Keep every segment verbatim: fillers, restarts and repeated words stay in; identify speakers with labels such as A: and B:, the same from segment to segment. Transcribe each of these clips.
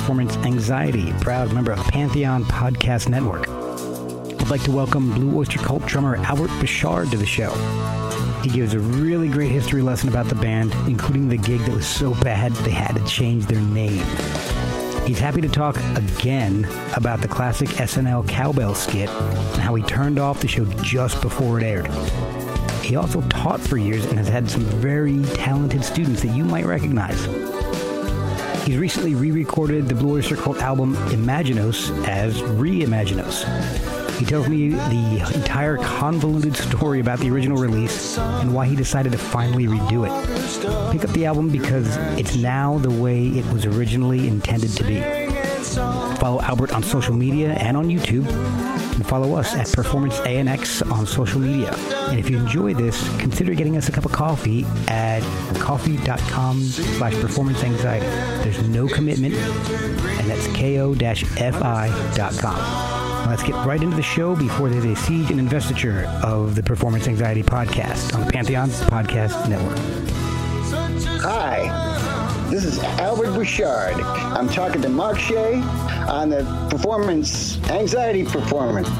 A: Performance Anxiety, proud member of Pantheon Podcast Network. I'd like to welcome Blue Oyster Cult drummer Albert Bouchard to the show. He gives a really great history lesson about the band, including the gig that was so bad they had to change their name. He's happy to talk again about the classic S N L cowbell skit and how he turned off the show just before it aired. He also taught for years and has had some very talented students that you might recognize. He's recently re-recorded the Blue Oyster Cult album Imaginos as Reimaginos. He tells me the entire convoluted story about the original release and why he decided to finally redo it. Pick up the album because it's now the way it was originally intended to be. Follow Albert on social media and on YouTube, and follow us at Performance A N X on social media. And if you enjoy this, consider getting us a cup of coffee at coffee.com slash performance anxiety. There's no commitment, and that's ko-fi dot com. Let's get right into the show before there's a siege and investiture of the Performance Anxiety Podcast on the Pantheon Podcast Network.
B: Hi, this is Albert Bouchard. I'm talking to Mark Shea on the Performance Anxiety Performance.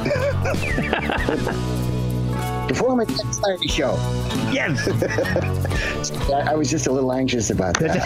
B: Performance Anxiety Show.
A: Yes!
B: I was just a little anxious about that.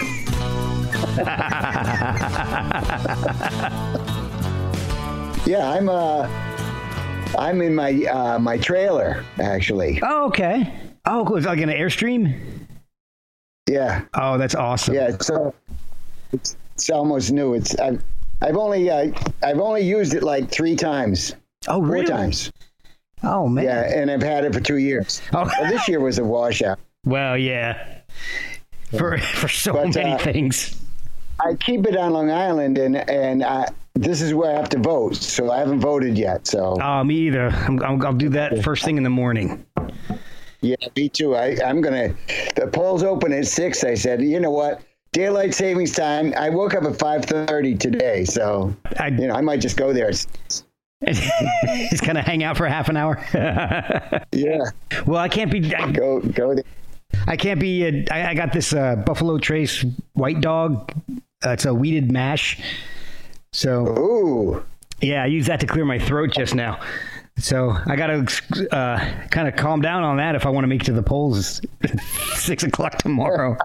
B: Yeah, I'm uh, I'm in my uh, my trailer actually.
A: Oh, okay. Oh, cool. It's like an Airstream?
B: Yeah.
A: Oh, that's awesome.
B: Yeah. So it's, it's almost new. It's I've I've only uh, I've only used it like three times.
A: Oh, really?
B: Four times.
A: Oh man.
B: Yeah, and I've had it for two years. Oh, well, this year was a washout.
A: Well, yeah. For for so
B: but,
A: many
B: uh,
A: things.
B: I keep it on Long Island, and and I. This is where I have to vote, so I haven't voted yet. So,
A: oh, me either. I'm, I'm, I'll do that first thing in the morning.
B: Yeah, me too. I, I'm gonna. The polls open at six. I said, you know what? Daylight savings time. I woke up at five thirty today, so I, you know I might just go there.
A: Just kind of hang out for half an hour.
B: Yeah.
A: Well, I can't be. I,
B: go go there.
A: I can't be. Uh, I, I got this uh, Buffalo Trace White Dog. Uh, it's a weeded mash. So,
B: ooh.
A: Yeah, I used that to clear my throat just now. So I got to uh, kind of calm down on that if I want to make it to the polls six o'clock tomorrow.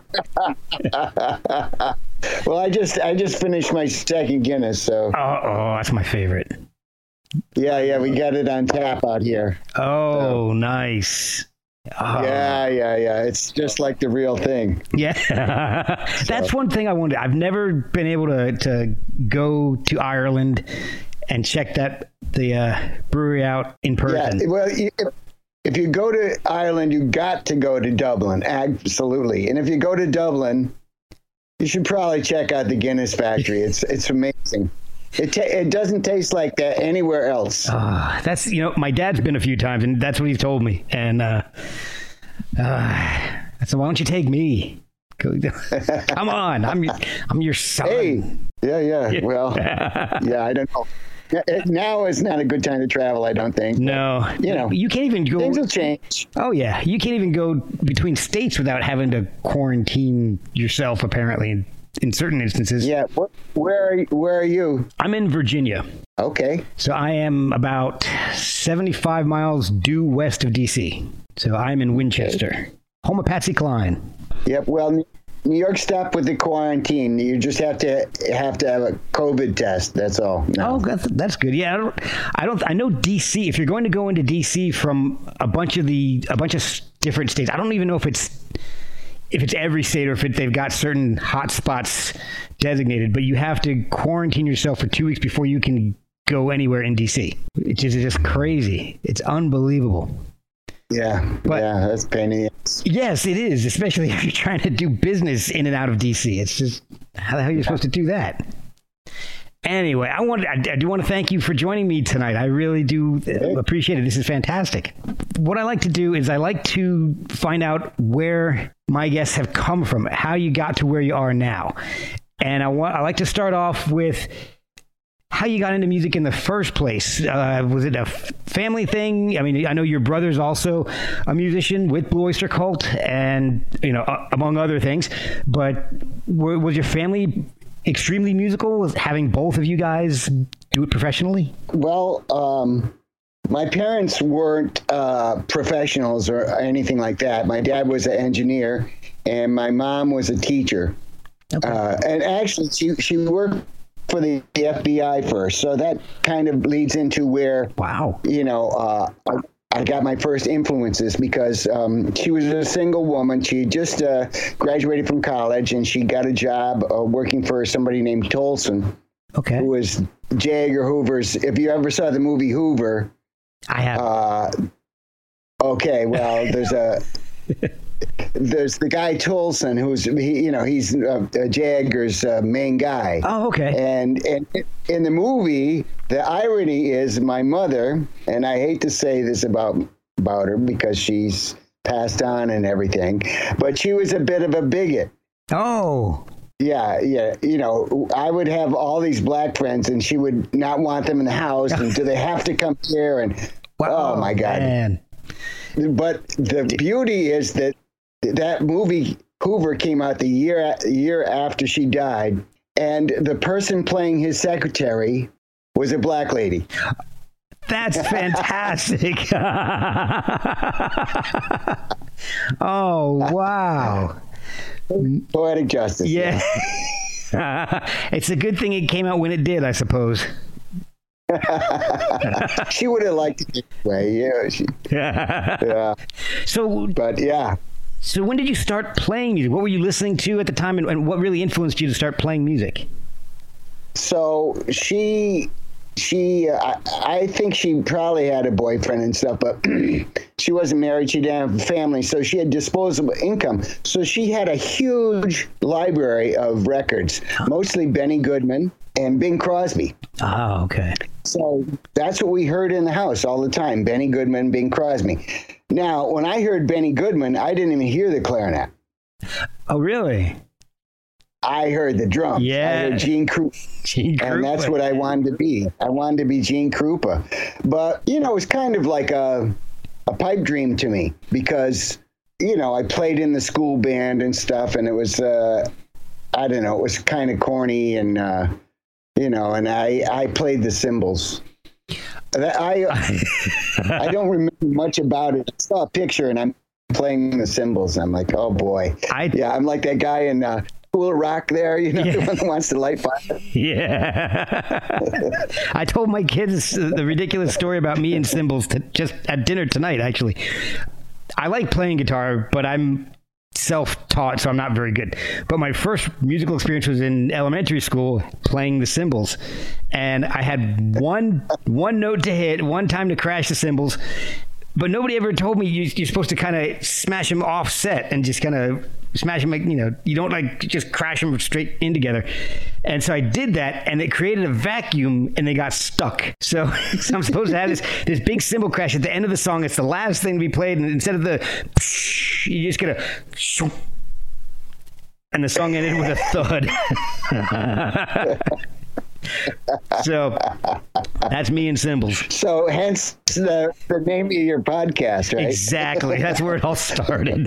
B: Well, I just I just finished my second Guinness, so.
A: Oh, oh, that's my favorite.
B: Yeah, yeah, we got it on tap out here.
A: Oh, so. Nice. Oh.
B: Yeah, yeah, yeah. It's just like the real thing.
A: Yeah. That's so. One thing I wanted. I've never been able to, to go to Ireland and check that the uh, brewery out in person.
B: Yeah, well, if, if you go to Ireland, you got to go to Dublin. Absolutely. And if you go to Dublin, you should probably check out the Guinness factory. It's it's amazing. It ta- it doesn't taste like that anywhere else.
A: Uh, that's, you know, my dad's been a few times, and that's what he's told me. And uh, uh, I said, why don't you take me? Come on, I'm your, I'm your son.
B: Hey, yeah, yeah. Well, yeah, I don't know. Now is not a good time to travel, I don't think.
A: No,
B: but, you know,
A: you can't even go.
B: Things will change.
A: Oh yeah, you can't even go between states without having to quarantine yourself. Apparently. In certain instances.
B: Yeah. Where are you, where are you?
A: I'm in Virginia.
B: Okay.
A: So I am about seventy-five miles due west of D C. So I'm in Winchester, okay. Home of Patsy Cline.
B: Yep. Well, New York stopped with the quarantine. You just have to have to have a COVID test. That's all. No.
A: Oh, that's, that's good. Yeah. I don't, I don't, I know D C, if you're going to go into D C from a bunch of the, a bunch of different states, I don't even know if it's, if it's every state or if it, they've got certain hot spots designated, but you have to quarantine yourself for two weeks before you can go anywhere in D C. It's just, it's just crazy. It's unbelievable.
B: Yeah, but, yeah, that's painful.
A: Yes, it is, especially if you're trying to do business in and out of D C. It's just, how the hell are you yeah. supposed to do that? Anyway, I want I, I do want to thank you for joining me tonight. I really do appreciate it. This is fantastic. What I like to do is I like to find out where my guests have come from, how you got to where you are now. And I want I like to start off with how you got into music in the first place. Uh, was it a f- family thing? I mean, I know your brother's also a musician with Blue Oyster Cult and, you know, uh, among other things, but were, was your family extremely musical, having both of you guys do it professionally?
B: Well, um, my parents weren't uh, professionals or anything like that. My dad was an engineer, and my mom was a teacher. Okay. Uh, and actually, she she worked for the F B I first, so that kind of leads into where,
A: wow,
B: you know, uh, I, I got my first influences because um, she was a single woman. She just uh, graduated from college, and she got a job uh, working for somebody named Tolson,
A: okay,
B: who was J. Edgar Hoover's. If you ever saw the movie Hoover,
A: I have.
B: Uh, okay, well, there's a. There's the guy Tolson, who's he, you know, he's uh, J. Edgar's uh, main guy.
A: Oh, okay.
B: And and in the movie, the irony is my mother, and I hate to say this about about her because she's passed on and everything, but she was a bit of a bigot.
A: Oh.
B: Yeah, yeah. You know, I would have all these black friends, and she would not want them in the house. And do they have to come here? And
A: wow,
B: oh my God.
A: Man.
B: But the beauty is that that movie Hoover came out the year year after she died, and the person playing his secretary was a black lady.
A: That's fantastic. Oh, wow.
B: Poetic justice.
A: Yeah. It's a good thing it came out when it did, I suppose.
B: She would have liked it anyway. Yeah. She, yeah.
A: So,
B: but yeah.
A: So when did you start playing music? What were you listening to at the time, and, and what really influenced you to start playing music?
B: So she, she, I, I think she probably had a boyfriend and stuff, but she wasn't married. She didn't have a family, so she had disposable income. So she had a huge library of records, mostly Benny Goodman and Bing Crosby.
A: Oh, okay.
B: So that's what we heard in the house all the time, Benny Goodman, Bing Crosby. Now, when I heard Benny Goodman, I didn't even hear the clarinet.
A: Oh, really?
B: I heard the drums.
A: Yeah.
B: I heard Gene Krupa.
A: Gene Krupa.
B: And that's what I wanted to be. I wanted to be Gene Krupa. But, you know, it was kind of like a, a pipe dream to me because, you know, I played in the school band and stuff, and it was, uh, I don't know, it was kind of corny and, uh, you know, and I, I played the cymbals. I I don't remember much about it. I saw a picture and I'm playing the cymbals. I'm like, oh boy. I, yeah, I'm like that guy in uh, Cool Rock there, you know, yeah. The one that wants to light fire.
A: Yeah. I told my kids the ridiculous story about me and cymbals to, just at dinner tonight, actually. I like playing guitar, but I'm self-taught, so I'm not very good. But my first musical experience was in elementary school playing the cymbals. And I had one one note to hit, one time to crash the cymbals, but nobody ever told me you, you're supposed to kind of smash them offset and just kind of smash them, like, you know, you don't like just crash them straight in together. And so I did that, and it created a vacuum, and they got stuck. So, so I'm supposed to have this this big cymbal crash at the end of the song. It's the last thing to be played, and instead of the, you just get a, and the song ended with a thud. So that's me and cymbals.
B: So hence the, the name of your podcast, right?
A: Exactly. That's where it all started.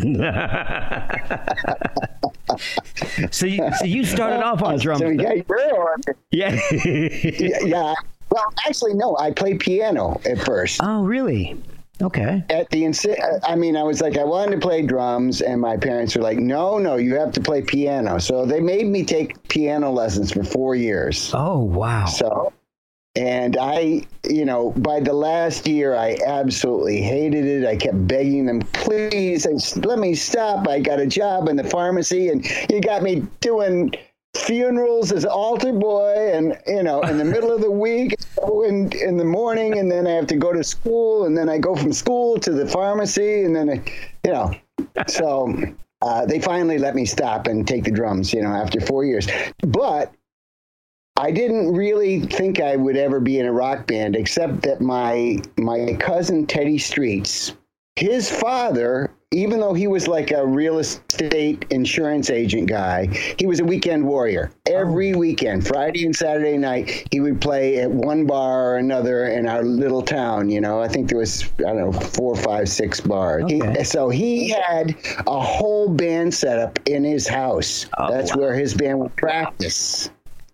A: so, you, so you started off on drums.
B: So yeah, you're
A: yeah.
B: yeah. Yeah. Well, actually, no. I played piano at first.
A: Oh, really? Okay.
B: At the insi- I mean, I was like, I wanted to play drums, and my parents were like, no, no, you have to play piano. So they made me take piano lessons for four years.
A: Oh, wow.
B: So, and I, you know, by the last year, I absolutely hated it. I kept begging them, please, let me stop. I got a job in the pharmacy, and you got me doing funerals as altar boy, and you know, in the middle of the week, in in the morning, and then I have to go to school, and then I go from school to the pharmacy, and then I, you know, so uh, they finally let me stop and take the drums, you know, after four years. But I didn't really think I would ever be in a rock band, except that my my cousin Teddy Streets, his father, even though he was like a real estate insurance agent guy, he was a weekend warrior. Every weekend, Friday and Saturday night, he would play at one bar or another in our little town. You know, I think there was, I don't know, four, five, six bars. Okay. He, so he had a whole band set up in his house. Oh, That's wow. where his band would practice.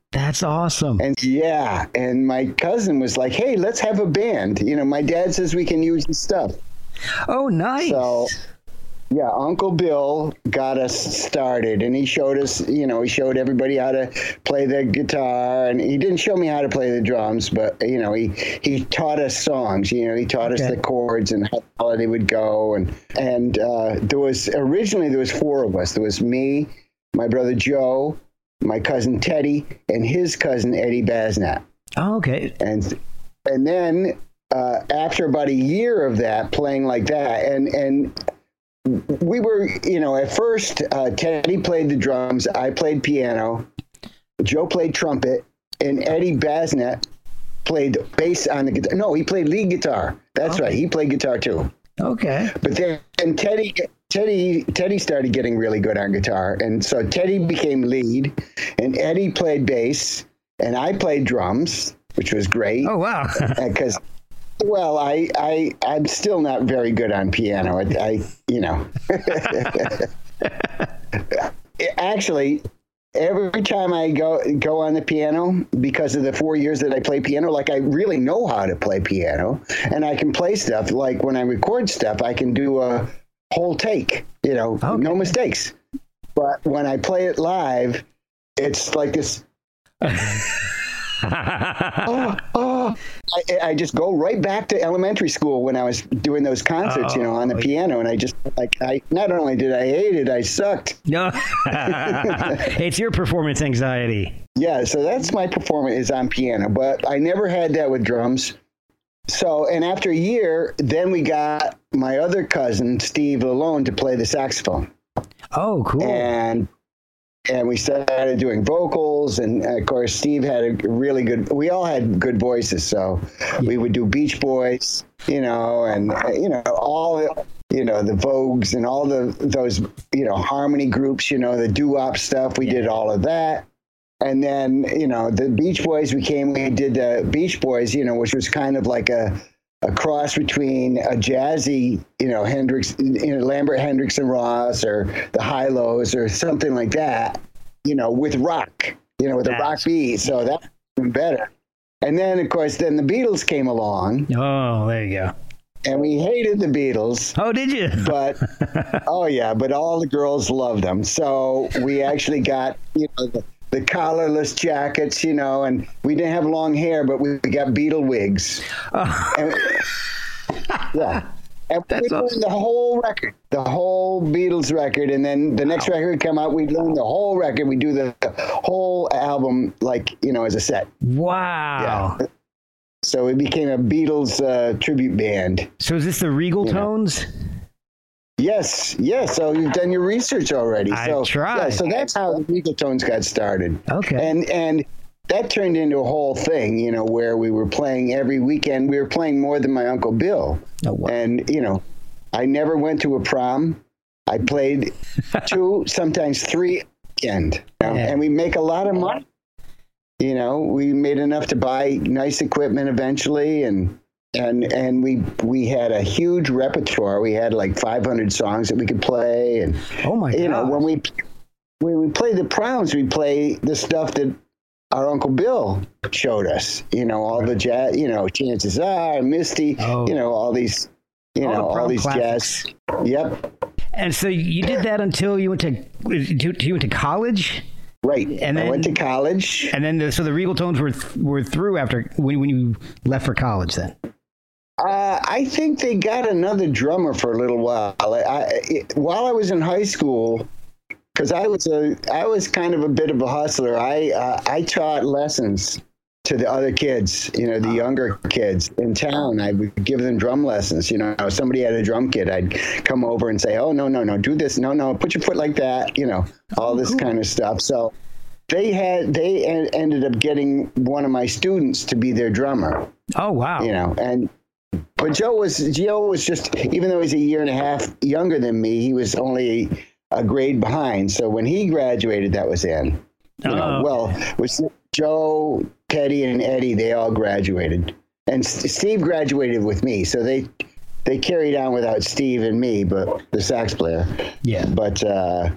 A: That's awesome.
B: And yeah, and my cousin was like, "Hey, let's have a band." You know, my dad says we can use his stuff.
A: Oh, nice.
B: So, yeah, Uncle Bill got us started, and he showed us, you know, he showed everybody how to play the guitar, and he didn't show me how to play the drums, but, you know, he, he taught us songs, you know, he taught okay. us the chords and how they would go, and, and uh, there was, originally there was four of us. There was me, my brother Joe, my cousin Teddy, and his cousin Eddie Basnett.
A: Oh, okay.
B: And, and then uh, after about a year of that, playing like that, and, and, we were, you know, at first, uh, Teddy played the drums, I played piano, Joe played trumpet, and Eddie Basnett played bass on the guitar. No, he played lead guitar. That's okay. right. He played guitar too.
A: Okay.
B: But then and Teddy, Teddy, Teddy started getting really good on guitar, and so Teddy became lead, and Eddie played bass, and I played drums, which was great.
A: Oh wow!
B: Because. Well, I, I, I'm still not very good on piano. I, I you know. Actually, every time I go go on the piano, because of the four years that I play piano, like I really know how to play piano, and I can play stuff. Like when I record stuff, I can do a whole take, you know, okay. no mistakes. But when I play it live, it's like this. oh, oh. I, I just go right back to elementary school when I was doing those concerts, oh, you know, on the piano, and I just like I not only did I hate it, I sucked.
A: No, it's your performance anxiety.
B: Yeah, so that's my performance is on piano, but I never had that with drums. So, and after a year, then we got my other cousin Steve Lalone to play the saxophone.
A: Oh, cool!
B: And. And we started doing vocals, and of course, Steve had a really good. We all had good voices, so yeah. we would do Beach Boys, you know, and you know all, you know, the Vogues and all the those you know harmony groups, you know, the doo-wop stuff. We yeah. did all of that, and then you know the Beach Boys became. We did the Beach Boys, you know, which was kind of like a. a cross between a jazzy, you know, Hendrix, you know, Lambert, Hendrix and Ross, or the Hi-Lo's, or something like that, you know, with rock, you know, with a rock beat. So that's even better. And then, of course, then the Beatles came along.
A: Oh, there you go.
B: And we hated the Beatles.
A: Oh, did you?
B: But, oh, yeah, but all the girls loved them. So we actually got, you know, the, the collarless jackets, you know, and we didn't have long hair, but we got Beatle wigs. Oh. And, yeah. And we learned awesome. the whole record, the whole Beatles record. And then the next wow. record would come out, we'd learn the whole record. We'd do the whole album, like, you know, as a set.
A: Wow.
B: Yeah. So it became a Beatles uh, tribute band.
A: So is this the Regal you Tones?
B: Know? Yes, yes. So you've done your research already.
A: I
B: so,
A: tried.
B: Yeah, so that's how the Regal Tones got started.
A: Okay.
B: And and that turned into a whole thing, you know, where we were playing every weekend. We were playing more than my Uncle Bill.
A: Oh, wow.
B: And, you know, I never went to a prom. I played two, sometimes three weekend. You know, yeah. And we make a lot of money. You know, we made enough to buy nice equipment eventually, and And and we we had a huge repertoire. We had like five hundred songs that we could play, and
A: oh my god!
B: You know, when we when we played the proms, we play the stuff that our Uncle Bill showed us. You know, all the jazz. You know, Chances Are, Misty. Oh. You know, all these. You all know, the all these classics. Jazz. Yep.
A: And so you did that until you went to you went to college.
B: Right.
A: And then,
B: I went to college.
A: And then the, so the Regal Tones were were through after when when you left for college then.
B: Uh, I think they got another drummer for a little while. I, it, while I was in high school, because I was a, I was kind of a bit of a hustler. I, uh, I taught lessons to the other kids, you know, the younger kids in town. I would give them drum lessons. You know, if somebody had a drum kit, I'd come over and say, "Oh no, no, no, do this. No, no, put your foot like that." You know, all this kind of stuff. So they had, they ended up getting one of my students to be their drummer.
A: Oh wow!
B: You know, and. But Joe was Joe was just, even though he's a year and a half younger than me, he was only a grade behind. So when he graduated, that was in. You know, well, was Joe, Teddy, and Eddie, they all graduated, and S- Steve graduated with me. So they they carried on without Steve and me, but the sax player.
A: Yeah.
B: But uh,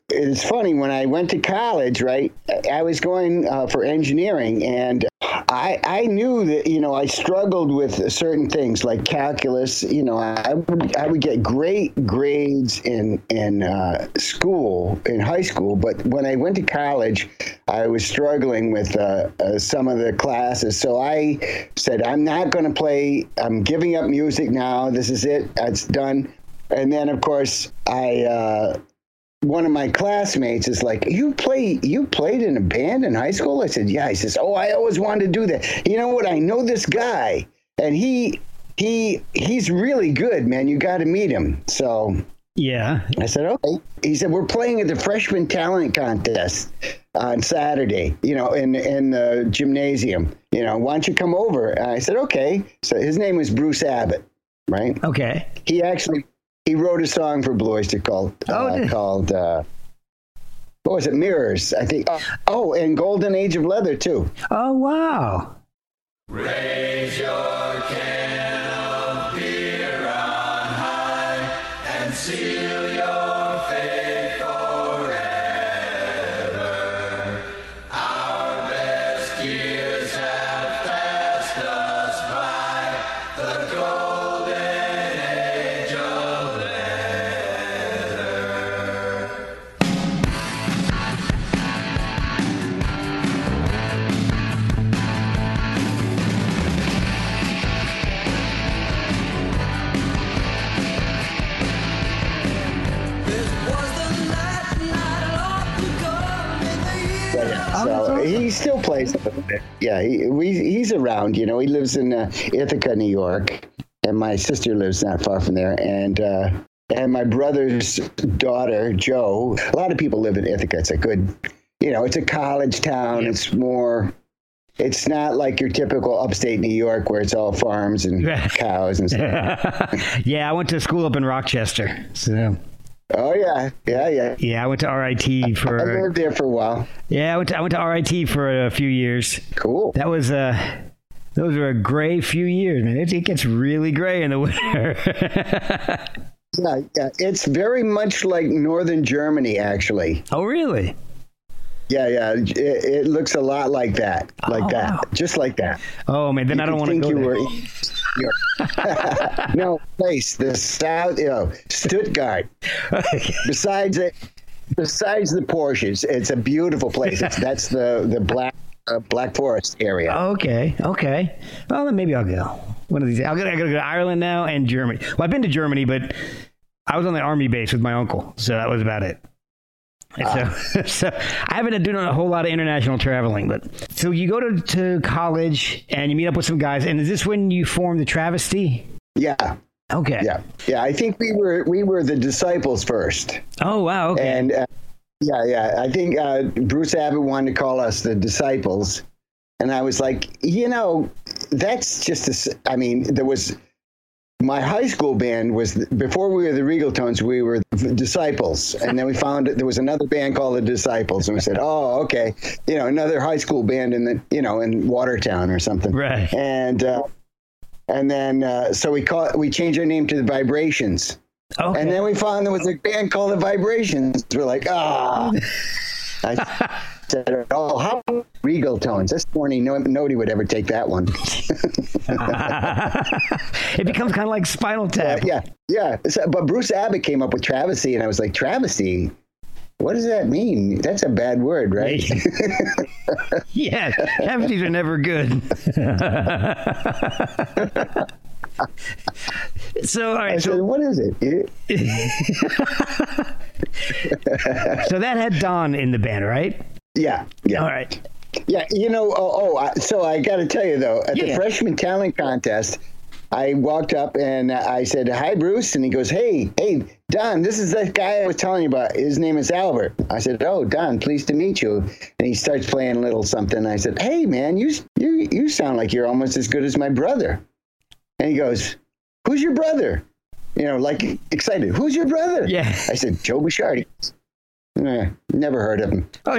B: it's funny, when I went to college, right, I was going uh, for engineering, and I, I knew that, you know, I struggled with certain things like calculus. You know, I would, I would get great grades in, in uh, school, in high school, but when I went to college, I was struggling with uh, uh, some of the classes. So I said, I'm not going to play, I'm giving up music now. This is it. It's done. And then, of course, I... Uh, one of my classmates is like, you play, you played in a band in high school? I said, yeah. He says, oh, I always wanted to do that. You know what? I know this guy, and he, he, he's really good, man. You got to meet him. So
A: yeah,
B: I said, okay. He said, we're playing at the freshman talent contest on Saturday, you know, in, in the gymnasium, you know, why don't you come over? And I said, okay. So his name was Bruce Abbott, right?
A: Okay.
B: He actually, He wrote a song for Blue Oyster Cult uh, oh, called, uh, what was it, Mirrors, I think. Oh, and Golden Age of Leather, too.
A: Oh, wow.
C: Raise your can of beer on high and seal your fate forever. Our best years have passed us by. The golden age of leather.
B: So he still plays a little bit. Yeah, he, we, he's around, you know. He lives in uh, Ithaca, New York, and my sister lives not far from there. And uh, and my brother's daughter, Jo, a lot of people live in Ithaca. It's a good, you know, it's a college town. It's more, it's not like your typical upstate New York where it's all farms and cows and stuff.
A: Yeah, I went to school up in Rochester, so...
B: Oh yeah, yeah, yeah.
A: Yeah, I went to R I T for.
B: I lived there for a while.
A: Yeah, I went to I went to R I T for a few years.
B: Cool.
A: That was uh those were a gray few years, man. It, it gets really gray in the winter.
B: yeah, yeah, it's very much like northern Germany, actually.
A: Oh, really?
B: Yeah, yeah. It, it looks a lot like that, like
A: oh,
B: that,
A: wow.
B: just like that.
A: Oh man, then
B: you
A: I don't want to
B: think
A: go
B: you
A: there.
B: Were in, no place, the south, you know, Stuttgart. besides it, besides the Porsches, it's a beautiful place. It's, that's the the black uh, Black Forest area.
A: Okay, okay. Well, then maybe I'll go. One of these. I'll go. I gotta go to Ireland now and Germany. Well, I've been to Germany, but I was on the army base with my uncle, so that was about it. And so, uh, so I haven't been doing a whole lot of international traveling, but so you go to, to college and you meet up with some guys, and is this when you form the Travesty?
B: Yeah.
A: Okay.
B: Yeah. Yeah. I think we were we were the Disciples first.
A: Oh wow. Okay.
B: And uh, yeah, yeah. I think uh, Bruce Abbott wanted to call us the Disciples, and I was like, you know, that's just a, I mean, there was. My high school band was, before we were the Regal Tones, we were the Disciples. And then we found there was another band called the Disciples. And we said, oh, okay. You know, another high school band in the, you know, in Watertown or something.
A: Right.
B: And, uh, and then, uh, so we call we changed our name to the Vibrations. Okay. And then we found there was a band called the Vibrations. We're like, ah. Oh. I said, oh, how Regal Tones? This morning, no, nobody would ever take that one.
A: It becomes kind of like Spinal Tap.
B: Uh, yeah, yeah. So, but Bruce Abbott came up with Travesty, and I was like, Travesty? What does that mean? That's a bad word, right?
A: Yeah, travesties are never good. So, all right.
B: I
A: so,
B: said, what is it?
A: So that had Don in the band, right?
B: Yeah, yeah.
A: All right.
B: Yeah, you know, oh, oh so I got to tell you, though, at
A: yeah.
B: the freshman talent contest, I walked up and I said, hi, Bruce. And he goes, hey, hey, Don, this is that guy I was telling you about. His name is Albert. I said, oh, Don, pleased to meet you. And he starts playing a little something. I said, hey, man, you, you, you sound like you're almost as good as my brother. And he goes, who's your brother? You know, like excited. Who's your brother?
A: Yeah.
B: I said, Joe Bouchard. Eh, never heard of him.
A: Oh,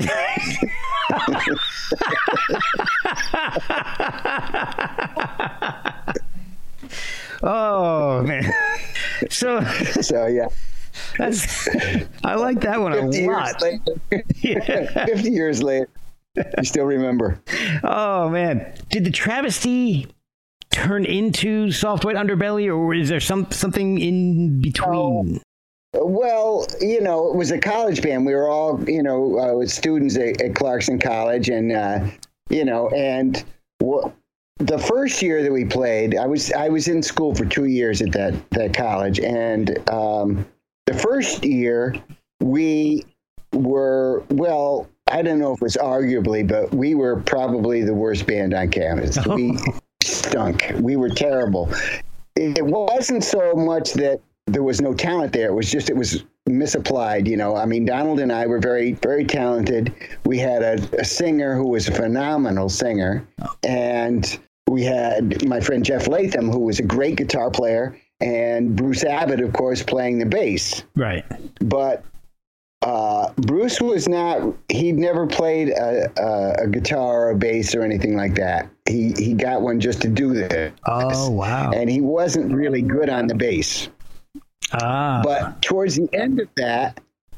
A: oh man. So,
B: so yeah.
A: That's, I like that one a
B: fifty
A: lot.
B: Years later,
A: Yeah.
B: fifty years later, you still remember.
A: Oh, man. Did the travesty turn into Soft White Underbelly, or is there some something in between?
B: Well, you know, it was a college band. We were all, you know, uh, students at, at Clarkson College, and uh, you know, and w- the first year that we played, I was I was in school for two years at that that college, and um, the first year we were well. I don't know if it was arguably, but we were probably the worst band on campus.
A: Oh.
B: We stunk. We were terrible. It wasn't so much that there was no talent there. It was just, it was misapplied. You know, I mean, Donald and I were very, very talented. We had a, a singer who was a phenomenal singer. And we had my friend Jeff Latham, who was a great guitar player, and Bruce Abbott, of course, playing the bass.
A: Right.
B: But uh, Bruce was not, he'd never played a, a, a guitar or a bass or anything like that. He, he got one just to do this.
A: Oh, wow.
B: And he wasn't really good on the bass.
A: Ah.
B: But towards the end of that,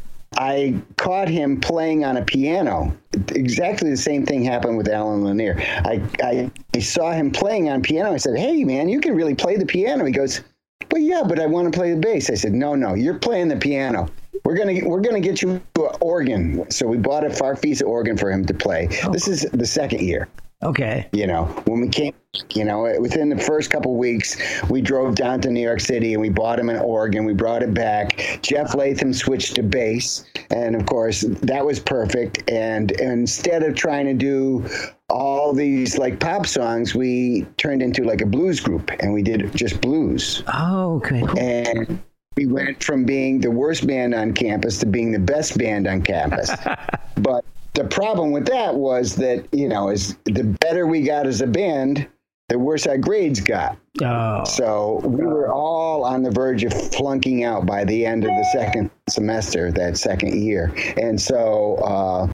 B: I caught him playing on a piano. Exactly the same thing happened with Alan Lanier. I, I, I saw him playing on piano. I said, "Hey, man, you can really play the piano." He goes, "Well, yeah, but I want to play the bass." I said, "No, no, you're playing the piano. We're gonna we're gonna get you an organ." So we bought a Farfisa organ for him to play.
A: Oh.
B: This is the second year.
A: Okay.
B: You know, when we came, you know, within the first couple of weeks, we drove down to New York City and we bought him an organ. We brought it back. Jeff Latham switched to bass. And of course, that was perfect. And, and instead of trying to do all these like pop songs, we turned into like a blues group, and we did just blues.
A: Oh, okay. Cool.
B: And we went from being the worst band on campus to being the best band on campus. But the problem with that was that, you know, is the better we got as a band, the worse our grades got.
A: Oh.
B: So we were all on the verge of flunking out by the end of the second semester, that second year. And so, uh,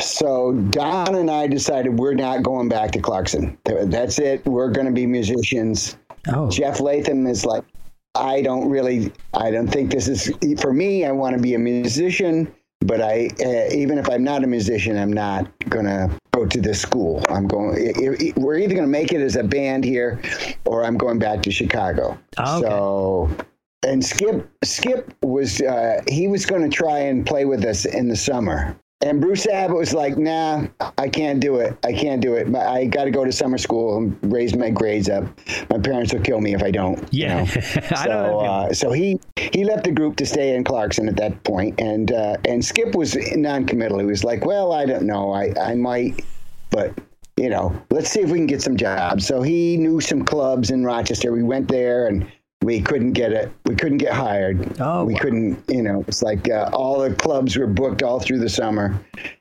B: so Don and I decided we're not going back to Clarkson. That's it. We're going to be musicians.
A: Oh.
B: Jeff Latham is like, I don't really, I don't think this is, for me, I want to be a musician. But I, uh, even if I'm not a musician, I'm not going to go to this school. I'm going, it, it, we're either going to make it as a band here, or I'm going back to Chicago.
A: Oh, okay.
B: So, and Skip, Skip was, uh, he was going to try and play with us in the summer. And Bruce Abbott was like, "Nah, I can't do it. I can't do it. I got to go to summer school and raise my grades up. My parents will kill me if I don't."
A: Yeah.
B: You know?
A: I
B: so,
A: know that
B: uh, so he he left the group to stay in Clarkson at that point, and uh, and Skip was non-committal. He was like, "Well, I don't know. I I might, but." You know, let's see if we can get some jobs. So he knew some clubs in Rochester. We went there, and we couldn't get it. We couldn't get hired.
A: Oh,
B: we
A: wow.
B: couldn't, you know, it's like uh, all the clubs were booked all through the summer.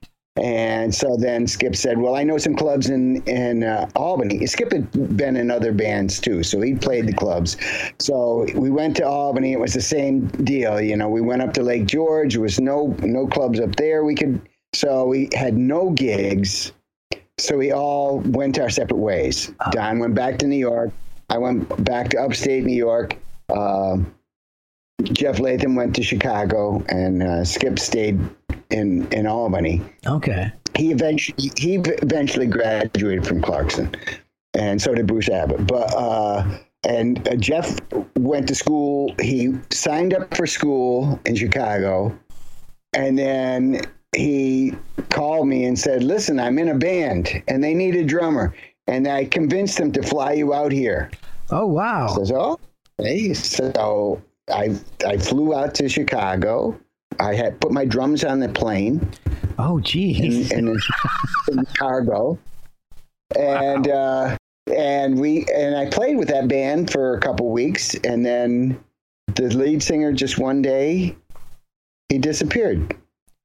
B: And so then Skip said, "Well, I know some clubs in, in uh, Albany." Skip had been in other bands too, so he played the clubs. So we went to Albany. It was the same deal. You know, we went up to Lake George. There was no, no clubs up there. We could, so we had no gigs. So we all went our separate ways. Don went back to New York. I went back to upstate New York. Uh, Jeff Latham went to Chicago, and uh, Skip stayed in, in Albany.
A: Okay.
B: He eventually he eventually graduated from Clarkson, and so did Bruce Abbott. But uh, and uh, Jeff went to school. He signed up for school in Chicago, and then he called me and said, "Listen, I'm in a band, and they need a drummer, and I convinced them to fly you out here."
A: Oh, wow.
B: I says, "Oh, hey." So I I flew out to Chicago. I had put my drums on the plane
A: Oh, geez.
B: in, in, in cargo, and uh, and we and I played with that band for a couple weeks, and then the lead singer just one day he disappeared,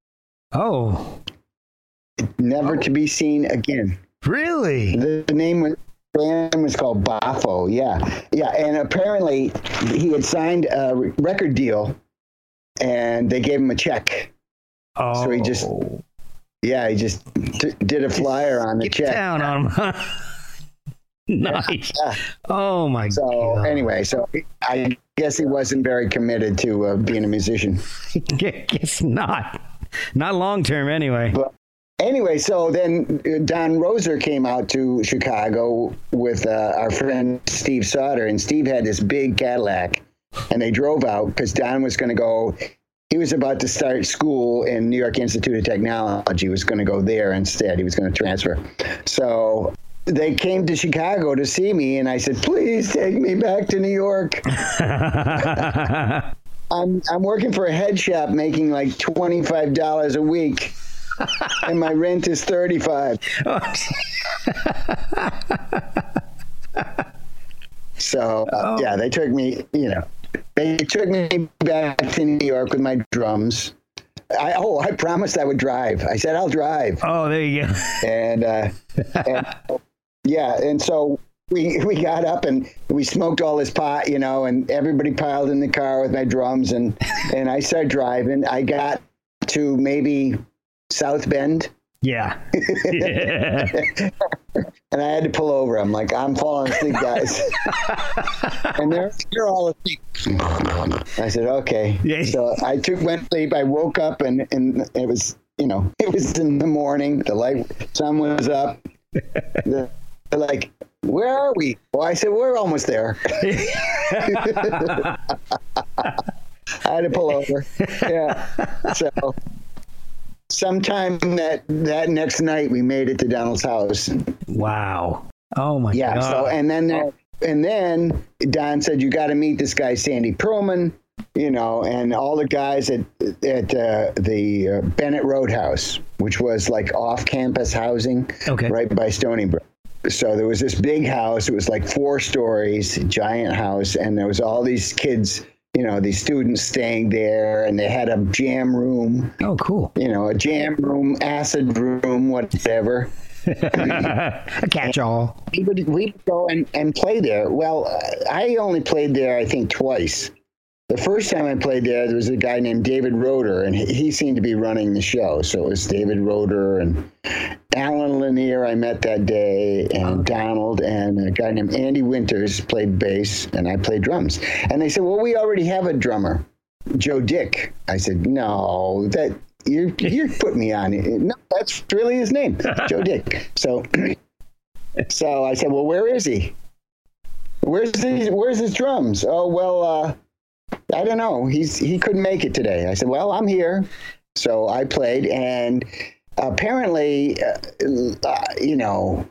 A: Oh,
B: never to be seen again.
A: really?
B: The, the name was band was called Bafo. Yeah, yeah, and apparently he had signed a record deal, and they gave him a check.
A: Oh.
B: So he just, yeah, he just t- did a flyer on the
A: Skip
B: check.
A: town on him. Nice.
B: Yeah.
A: Oh my
B: So
A: god.
B: anyway, so I guess he wasn't very committed to uh, being a musician.
A: Guess not. Not long term, anyway.
B: But anyway, so then Don Roser came out to Chicago with uh, our friend Steve Sauter, and Steve had this big Cadillac, and they drove out because Don was going to go. He was about to start school in New York Institute of Technology. He was going to go there instead. He was going to transfer. So they came to Chicago to see me, and I said, "Please take me back to New York." I'm I'm working for a head shop, making like twenty-five dollars a week, and my rent is thirty-five. So uh,
A: Oh.
B: yeah, they took me. You know, they took me back to New York with my drums. I oh, I promised I would drive. I said I'll drive,
A: Oh, there you go.
B: and, uh, and yeah, and so. We we got up and we smoked all this pot, you know, and everybody piled in the car with my drums, and, and I started driving. I got to maybe South Bend,
A: Yeah.
B: and I had to pull over. I'm like, I'm falling asleep, guys. And they're, they're all asleep. I said, okay.
A: Yeah.
B: So I took went to sleep. I woke up, and, and it was, you know, it was in the morning. The light, sun was up. The, they're like, where are we? Well, I said, we're almost there. I had to pull over. Yeah. So sometime that, that next night, we made it to Donald's house.
A: Wow. Oh my
B: Yeah.
A: god.
B: So, and then, that, and then Don said, you got to meet this guy, Sandy Perlman, you know, and all the guys at, at uh, the uh, Bennett Roadhouse, which was like off-campus housing
A: Okay.
B: right by Stony Brook. So there was this big house. It was like four stories, giant house. And there was all these kids, you know, these students staying there, and they had a jam room,
A: Oh, cool.
B: you know, a jam room, acid room, whatever.
A: A catch-all.
B: We would, we would go and, and play there. Well, I only played there, I think, twice. The first time I played there, there was a guy named David Roeder, and he, he seemed to be running the show. So it was David Roeder and Alan Lanier I met that day, and Donald, and a guy named Andy Winters played bass, and I played drums. And they said, well, we already have a drummer, Joe Dick. I said, no, that you you put me on it. No, that's really his name, Joe Dick. So, so I said, well, where is he? Where's his, where's his drums? Oh, well, uh, I don't know. He's he couldn't make it today. I said, well, I'm here. So I played, and apparently, uh, uh, you know,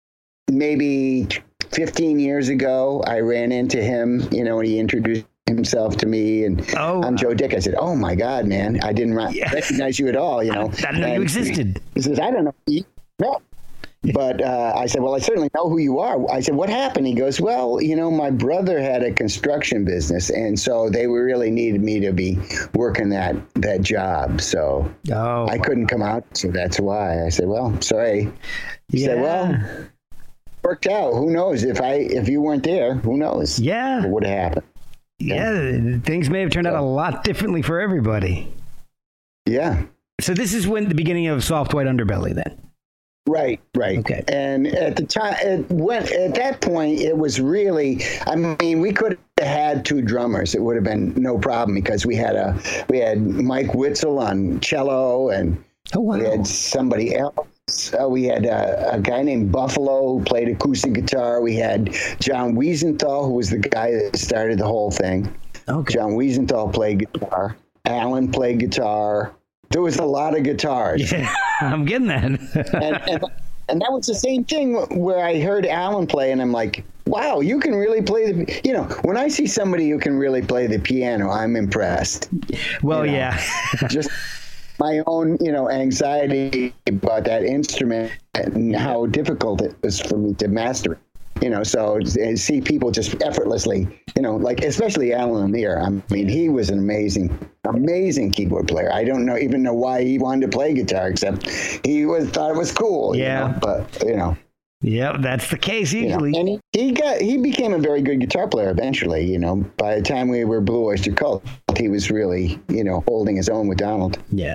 B: maybe fifteen years ago, I ran into him, you know, and he introduced himself to me, and
A: Oh.
B: I'm Joe Dick. I said, oh my God, man, I didn't ra-
A: Yeah.
B: recognize you at all, you know.
A: I didn't know you
B: And
A: existed.
B: He says, I don't know. You- No. But uh, I said, well, I certainly know who you are. I said, what happened? He goes, well, you know, my brother had a construction business, and so they really needed me to be working that that job. So
A: Oh.
B: I couldn't come out, so that's why. I said, well, sorry. He
A: Yeah.
B: said, well, worked out. Who knows? If I if you weren't there, who knows?
A: Yeah.
B: What would have happened?
A: Yeah. Things may have turned out a lot differently for everybody.
B: Yeah.
A: So this is when the beginning of Soft White Underbelly, then.
B: Right, right.
A: Okay.
B: And at the time, it went, at that point, it was really, I mean, we could have had two drummers. It would have been no problem because we had a, we had Mike Witzel on cello, and
A: Oh, wow.
B: we had somebody else. Uh, we had a, a guy named Buffalo who played acoustic guitar. We had John Wiesenthal, who was the guy that started the whole thing.
A: Okay.
B: John Wiesenthal played guitar. Alan played guitar. There was a lot of guitars.
A: Yeah, I'm getting that.
B: and, and and that was the same thing where I heard Alan play, and I'm like, wow, you can really play the, you know, when I see somebody who can really play the piano, I'm impressed.
A: Well,
B: you know.
A: yeah.
B: Just my own, you know, anxiety about that instrument and how difficult it was for me to master it. You know, so and see people just effortlessly, you know, like especially Alan Lanier. I mean, he was an amazing, amazing keyboard player. I don't know even know why he wanted to play guitar, except he was thought it was cool.
A: Yeah.
B: You know? But you know,
A: Yeah, that's the case
B: you know,
A: usually.
B: and he, he got he became a very good guitar player eventually. You know, by the time we were Blue Oyster Cult, he was really, you know, holding his own with Donald.
A: Yeah.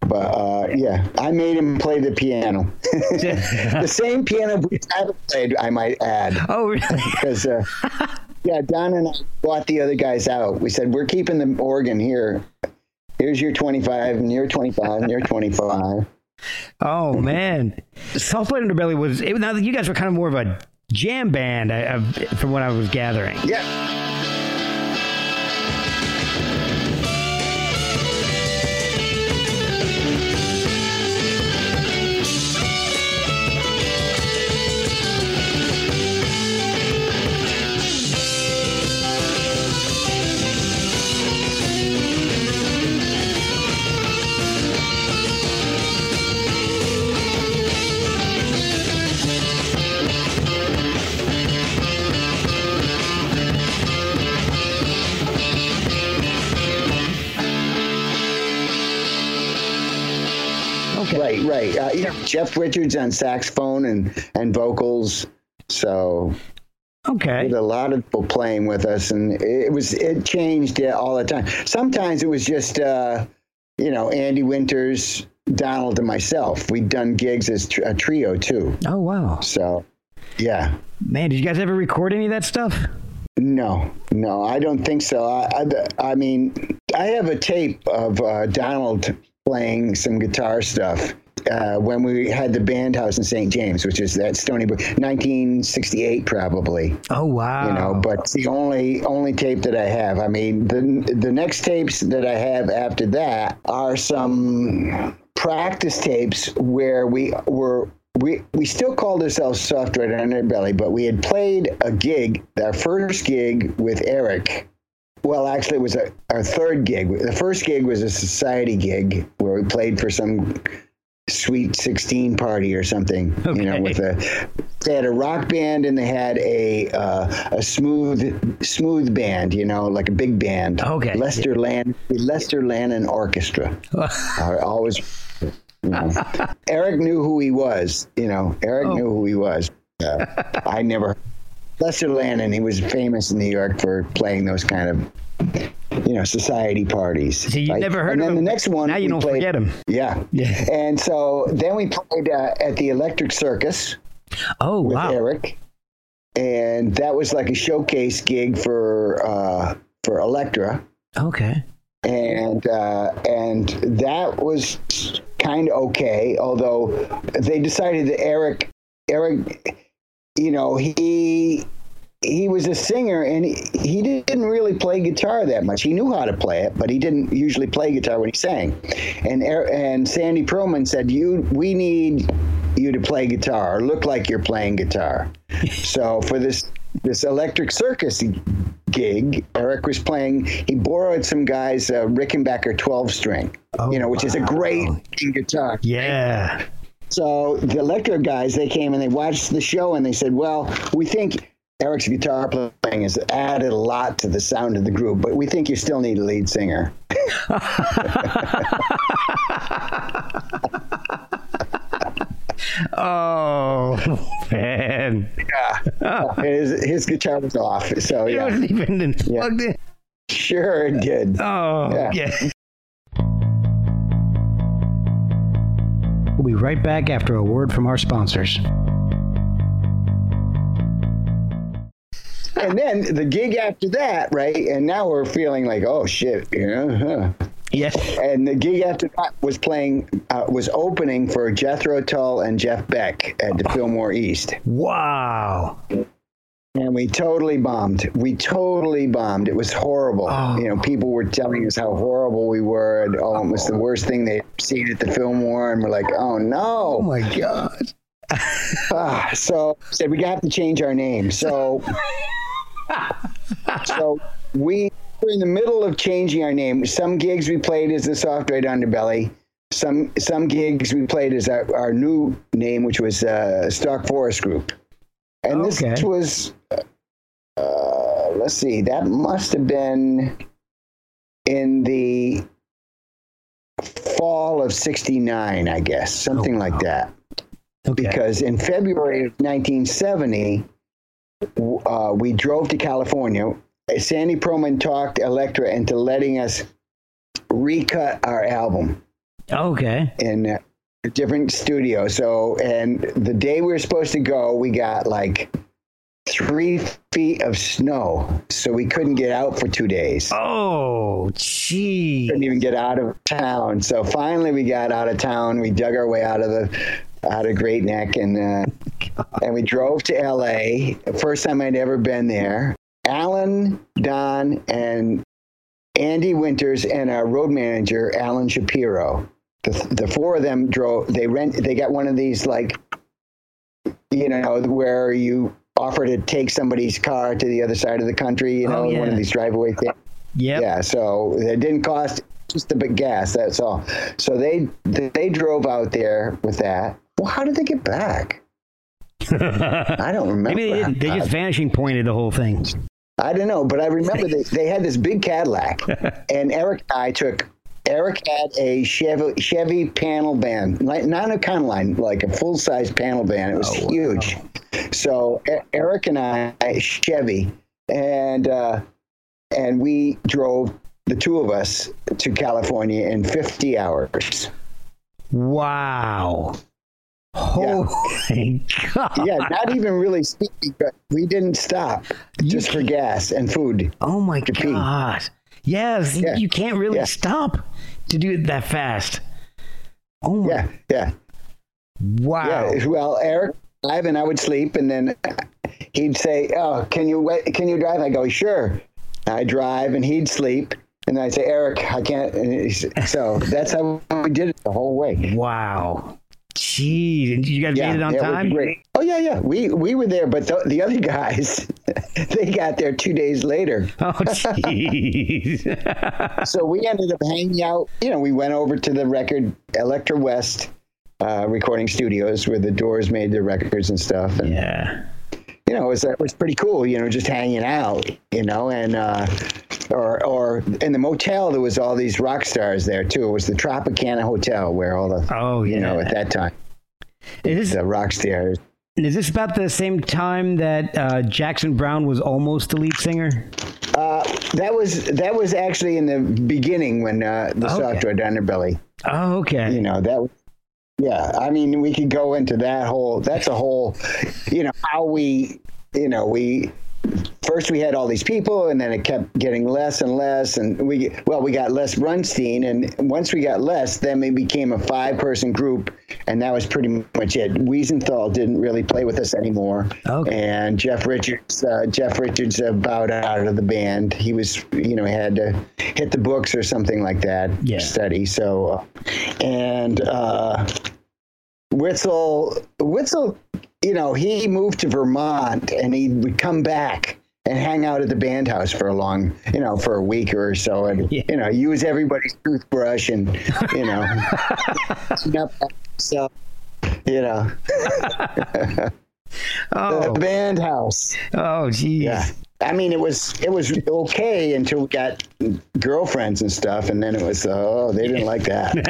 B: But uh, yeah, I made him play the piano. The same piano we haven't played, I might add.
A: Oh, really?
B: Because, uh, yeah, Don and I bought the other guys out. We said, we're keeping the organ here. Here's your twenty-five, and you're twenty-five, and you're twenty-five.
A: Oh, man. Soft Blade Underbelly was, it, now that you guys were kind of more of a jam band, I, I, from what I was gathering.
B: Yeah. Right, right. Uh, you know, Jeff Richards on saxophone and, and vocals. So,
A: okay,
B: with a lot of people playing with us, and it was it changed all the time. Sometimes it was just uh, you know, Andy Winters, Donald, and myself. We'd done gigs as tr- a trio too.
A: Oh wow!
B: So, yeah.
A: Man, did you guys ever record any of that stuff?
B: No, no, I don't think so. I, I, I mean, I have a tape of uh, Donald playing some guitar stuff uh, when we had the band house in Saint James, which is that Stony Brook, nineteen sixty-eight probably.
A: Oh wow!
B: You know, but it's the only only tape that I have. I mean, the the next tapes that I have after that are some practice tapes where we were. We we still called ourselves Soft Red Underbelly, but we had played a gig, our first gig with Eric. Well, actually, it was a, our third gig. The first gig was a society gig where we played for some Sweet sixteen party or something. Okay. You know, with a they had a rock band and they had a uh, a smooth smooth band. You know, like a big band.
A: Okay.
B: Lester Land Lester Lannon Orchestra. I always. You know. Eric knew who he was. You know, Eric oh. knew who he was. Uh, I never. Lester Lannon, he was famous in New York for playing those kind of, you know, society parties.
A: So you
B: right?
A: never heard
B: and
A: of
B: then
A: him.
B: The next one,
A: now you don't
B: played,
A: forget him.
B: Yeah.
A: Yeah.
B: And so then we played uh, at the Electric Circus.
A: Oh,
B: with
A: wow.
B: Eric. And that was like a showcase gig for uh, for Elektra.
A: Okay.
B: And uh, and that was kind of okay, although they decided that Eric, Eric, you know, he he was a singer and he, he didn't really play guitar that much. He knew how to play it, but he didn't usually play guitar when he sang. And and Sandy Pearlman said, "You, we need you to play guitar, or look like you're playing guitar." So for this this Electric Circus gig, Eric was playing. He borrowed some guys' uh, Rickenbacker twelve string, oh, you know, which wow. is a great guitar.
A: Yeah.
B: So the Electra guys, they came and they watched the show and they said, "Well, we think Eric's guitar playing has added a lot to the sound of the group, but we think you still need a lead singer."
A: Oh man!
B: Yeah, oh. his his guitar was off, so
A: it
B: yeah,
A: wasn't even in,
B: yeah.
A: plugged in.
B: Sure, it did.
A: Oh yeah. yeah.
D: We'll be right back after a word from our sponsors.
B: And then the gig after that, right? And now we're feeling like, oh shit, you know. Huh.
A: Yes.
B: And the gig after that was playing, uh, was opening for Jethro Tull and Jeff Beck at the oh. Fillmore East.
A: Wow.
B: And we totally bombed. We totally bombed. It was horrible. Oh. You know, people were telling us how horrible we were. And, oh, it was the worst thing they'd seen at the Fillmore. And we're like, oh no.
A: Oh my God.
B: uh, so I said, we got to change our name. So, so we were in the middle of changing our name. Some gigs we played as the Soft Red Underbelly. Some some gigs we played as our, our new name, which was uh, Stark Forest Group. And
A: okay.
B: this was, uh, let's see, that must have been in the fall of sixty-nine, I guess, something oh, wow. like that. Okay. Because in February of nineteen seventy, uh, we drove to California. Sandy Pearlman talked Elektra into letting us recut our album.
A: Okay.
B: in uh, a different studio. So, and the day we were supposed to go, we got like three feet of snow. So we couldn't get out for two days.
A: Oh, gee.
B: Couldn't even get out of town. So finally we got out of town. We dug our way out of the, out of Great Neck, and, uh, and we drove to L A. First time I'd ever been there. Alan, Don, and Andy Winters, and our road manager, Alan Shapiro. The, the four of them drove. They rent. They got one of these, like, you know, where you offer to take somebody's car to the other side of the country. You know,
A: Oh, yeah.
B: one of these driveway things.
A: Yep.
B: Yeah. So it didn't cost just a bit gas. That's all. So they they drove out there with that. Well, how did they get back? I don't remember.
A: Maybe they, didn't. they just vanishing pointed the whole thing.
B: I don't know, but I remember they, they had this big Cadillac, and Eric and I took. Eric had a Chevy Chevy panel van, like not a kind of line, like a full size panel van. It was
A: Oh, wow.
B: huge. So E- Eric and I Chevy, and uh, and we drove the two of us to California in fifty hours.
A: Wow. Holy God.
B: Yeah, not even really speaking, but we didn't stop just for gas and food.
A: Oh my
B: to pee.
A: God. Yes,
B: Yeah.
A: you can't really
B: Yeah.
A: stop to do it that fast. Oh my.
B: Yeah, yeah.
A: Wow.
B: Yeah, well, Eric, Ivan, I would sleep, and then he'd say, "Oh, can you wait, can you drive?" I go, "Sure." I drive, and he'd sleep, and I'd say, "Eric, I can't." And he's, so that's how we did it the whole way.
A: Wow. Jeez. And you guys
B: Yeah,
A: made it on
B: it was
A: time?
B: great. Oh yeah, yeah. We we were there, but the, the other guys, they got there two days later.
A: Oh, jeez.
B: So we ended up hanging out. You know, we went over to the record Electra West uh, recording studios where the Doors made their records and stuff. And
A: Yeah.
B: you know, it was, it was pretty cool, you know, just hanging out, you know, and, uh, or, or in the motel, there was all these rock stars there too. It was the Tropicana Hotel where all the,
A: Oh,
B: you know,
A: yeah.
B: at that time,
A: Is this,
B: the rock stars.
A: is this about the same time that uh, Jackson Browne was almost the lead singer?
B: Uh, that was, that was actually in the beginning when, uh, the
A: Okay.
B: Soft Red Underbelly,
A: Oh, okay.
B: you know, that was, yeah, I mean, we could go into that whole, that's a whole, you know, how we, you know, we, first we had all these people, and then it kept getting less and less, and we, well, we got Les Brunstein, and once we got Les, then we became a five-person group, and that was pretty much it. Wiesenthal didn't really play with us anymore,
A: Okay.
B: and Jeff Richards, uh, Jeff Richards uh, bowed out of the band. He was, you know, he had to hit the books or something like that,
A: Yeah.
B: study, so, uh, and uh, Witzel, Witzel, you know, he moved to Vermont, and he would come back and hang out at the band house for a long, you know, for a week or so, and
A: Yeah.
B: you know, use everybody's toothbrush and, you know, clean up stuff, you know,
A: Oh,
B: the band house.
A: oh, geez.
B: Yeah, I mean, it was it was okay until we got girlfriends and stuff, and then it was oh, they didn't like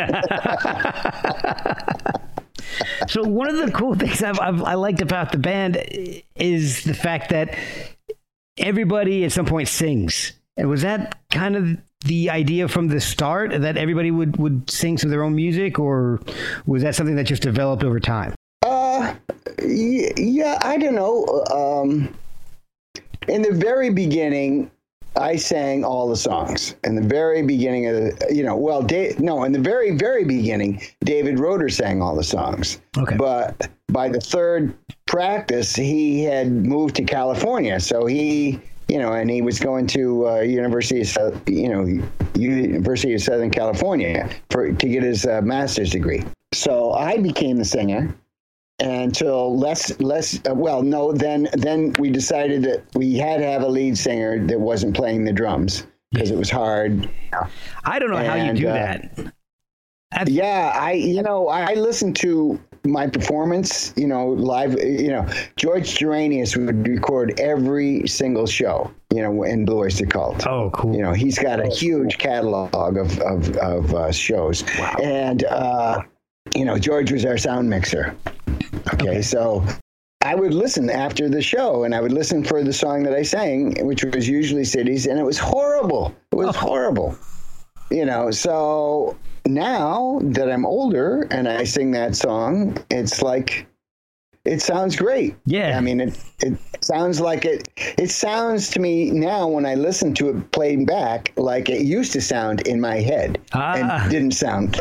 B: that.
A: So one of the cool things I've, I've, I liked about the band is the fact that everybody at some point sings. And was that kind of the idea from the start, that everybody would, would sing some of their own music, or was that something that just developed over time?
B: Uh, y- yeah, I don't know. Um, in the very beginning, I sang all the songs. In the very beginning of the, you know, well, da- no, in the very, very beginning, David Roeder sang all the songs.
A: Okay.
B: But by the third practice, he had moved to California. So he, you know, and he was going to uh, University of, South, you know, University of Southern California for to get his uh, master's degree. So I became the singer. Until less, less. Uh, well, no. Then, then we decided that we had to have a lead singer that wasn't playing the drums because it was hard.
A: I don't know how you
B: And,
A: do
B: uh,
A: that. That's,
B: Yeah, I, you know, I listened to my performance. You know, live. You know, George Geranius would record every single show. You know, in Blue Oyster Cult.
A: Oh, cool.
B: You know, he's got a huge catalog of of, of uh, shows.
A: Wow.
B: And uh, you know, George was our sound mixer. Okay,
A: Okay.
B: so I would listen after the show, and I would listen for the song that I sang, which was usually Cities, and it was horrible. It was horrible. you know, so now that I'm older and I sing that song, it's like, it sounds great.
A: Yeah.
B: I mean, it, it sounds like it, it sounds to me now when I listen to it played back, like it used to sound in my head
A: Ah.
B: and didn't sound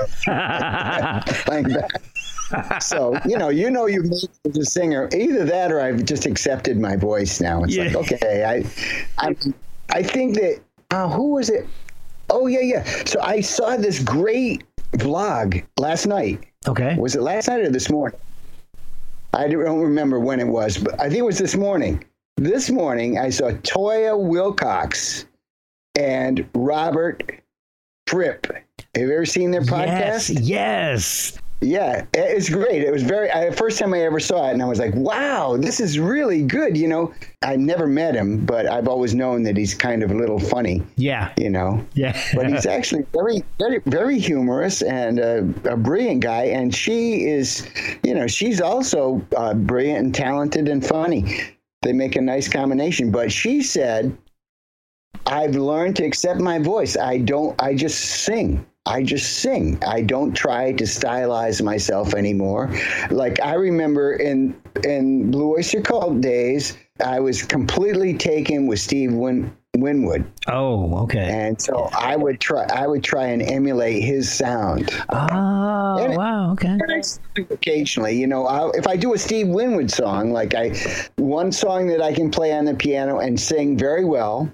B: playing back. So, you know, you know, you made as a singer, either that or I've just accepted my voice now. It's
A: Yeah.
B: like, okay, I, I, I think that, uh, who was it? Oh, yeah, yeah. So I saw this great vlog last night.
A: Okay.
B: Was it last night or this morning? I don't remember when it was, but I think it was this morning. This morning, I saw Toya Wilcox and Robert Fripp. Have you ever seen their
A: Yes.
B: podcast?
A: Yes.
B: Yeah, it's great. It was very, I, first time I ever saw it, and I was like, wow, this is really good. You know, I never met him, but I've always known that he's kind of a little funny,
A: Yeah.
B: you know.
A: Yeah.
B: But he's actually very, very, very humorous and a, a brilliant guy. And she is, you know, she's also uh, brilliant and talented and funny. They make a nice combination. But she said, I've learned to accept my voice. I don't, I just sing. I just sing. I don't try to stylize myself anymore. Like I remember in in Blue Oyster Cult days, I was completely taken with Steve Win, Winwood,
A: Oh, okay.
B: and so I would try. I would try and emulate his sound.
A: Oh,
B: And it-
A: wow. Okay.
B: And I sing occasionally, you know, I'll, if I do a Steve Winwood song, like I, one song that I can play on the piano and sing very well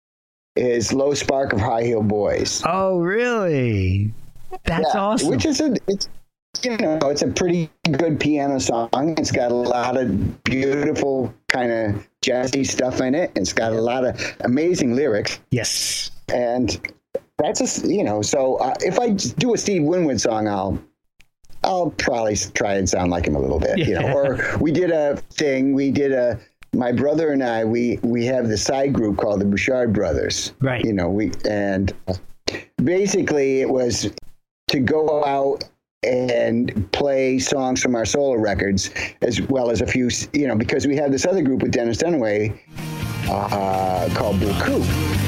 B: is "Low Spark of High Heel Boys."
A: Oh, really? That's
B: Yeah,
A: awesome.
B: Which is a, it's, you know, it's a pretty good piano song. It's got a lot of beautiful kind of jazzy stuff in it. It's got a lot of amazing lyrics,
A: yes.
B: and that's a, you know. So uh, if I do a Steve Winwood song, I'll I'll probably try and sound like him a little bit, you know.
A: Yeah.
B: Or we did a thing. We did a. My brother and I, we we have the side group called the Bouchard Brothers.
A: Right.
B: You know, we and basically it was to go out and play songs from our solo records, as well as a few, you know, because we had this other group with Dennis Dunaway uh, called Blue Coupe.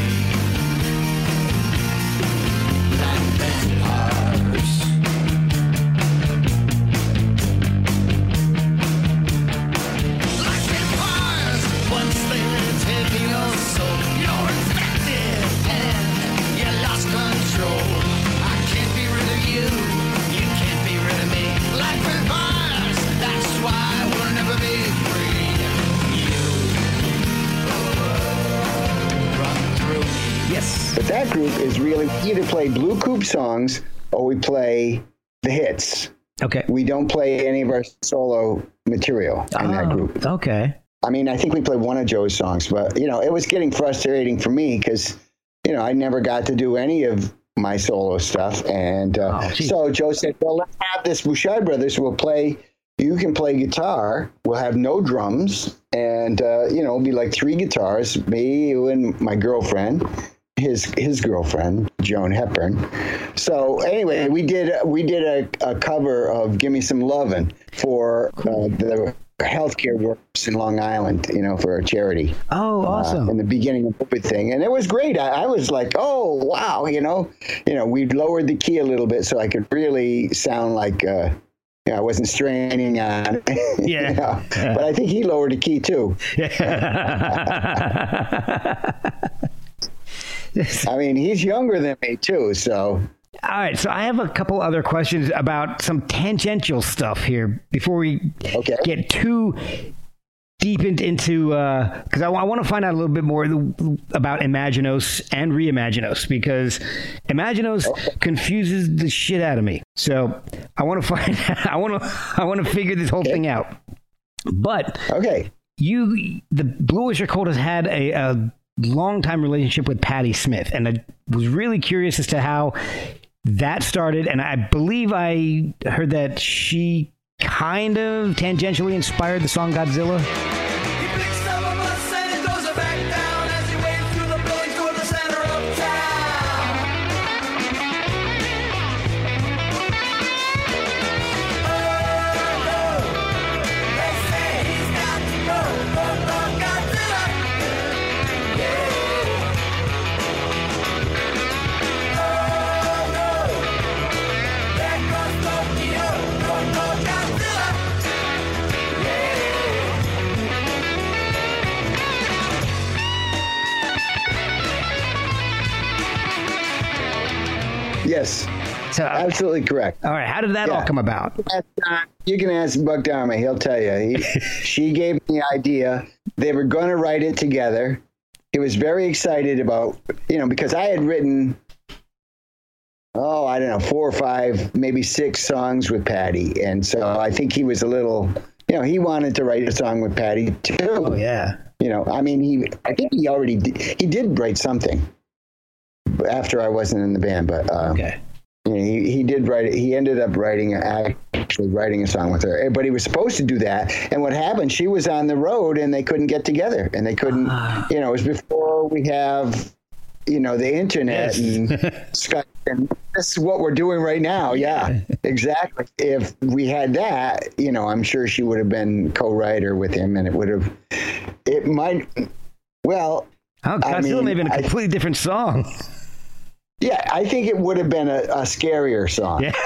A: Yes.
B: But that group is really, we either play Blue Coupe songs or we play the hits.
A: Okay.
B: We don't play any of our solo material in that
A: Oh,
B: group.
A: okay.
B: I mean, I think we played one of Joe's songs, but, you know, it was getting frustrating for me because, you know, I never got to do any of my solo stuff. And uh,
A: Oh, geez.
B: so Joe said, well, let's have this Bouchard Brothers. We'll play, you can play guitar. We'll have no drums. And, uh, you know, it'll be like three guitars, me, you, and my girlfriend. His his girlfriend, Joan Hepburn. So anyway, we did we did a, a cover of "Give Me Some Lovin'" for uh, the healthcare workers in Long Island, you know, for a charity.
A: Oh, awesome.
B: Uh, in the beginning of everything, and it was great. I, I was like, oh wow, you know, you know, we lowered the key a little bit so I could really sound like. Uh, Yeah, I wasn't straining on it.
A: Yeah.
B: You know? But I think he lowered the key too. I mean, he's younger than me too, so.
A: All right, so I have a couple other questions about some tangential stuff here before we
B: Okay.
A: get too deep in, into, because I, I want to find out a little bit more about Imaginos and Reimaginos, because Imaginos
B: Okay.
A: confuses the shit out of me. So I want to find, I want to, I want to figure this whole
B: Okay.
A: thing out. But
B: Okay.
A: you, the Blue Oyster Cult has had a, a long time relationship with Patti Smith, and I was really curious as to how that started. And I believe I heard that she kind of tangentially inspired the song Godzilla.
C: He picks up a bus and he throws it back down as he waves through the buildings toward the center of town. Oh, no. They say he's got to go, go, go, Godzilla. Yeah. Oh,
B: Yes,
A: So,
B: absolutely correct.
A: all right, how did that
B: Yeah.
A: all come about?
B: You can ask Buck Dharma. He'll tell you. He, she gave me the idea. They were going to write it together. He was very excited about, you know, because I had written, oh, I don't know, four or five, maybe six songs with Patty. And so I think he was a little, you know, he wanted to write a song with Patty too.
A: Oh, yeah.
B: You know, I mean, he, I think he already, did, he did write something after I wasn't in the band, but uh,
A: Okay.
B: you know, he, he did write it. He ended up writing, actually writing a song with her, but he was supposed to do that. And what happened, she was on the road and they couldn't get together and they couldn't,
A: Ah.
B: you know, it was before we have, you know, the internet
A: Yes.
B: and Skype. And this is what we're doing right now. Yeah, exactly. If we had that, you know, I'm sure she would have been co-writer with him and it would have, it might, well,
A: Oh,
B: I
A: Godzilla
B: mean,
A: may have been a
B: I-
A: completely different song.
B: yeah, I think it would have been a, a scarier song.
A: Yeah.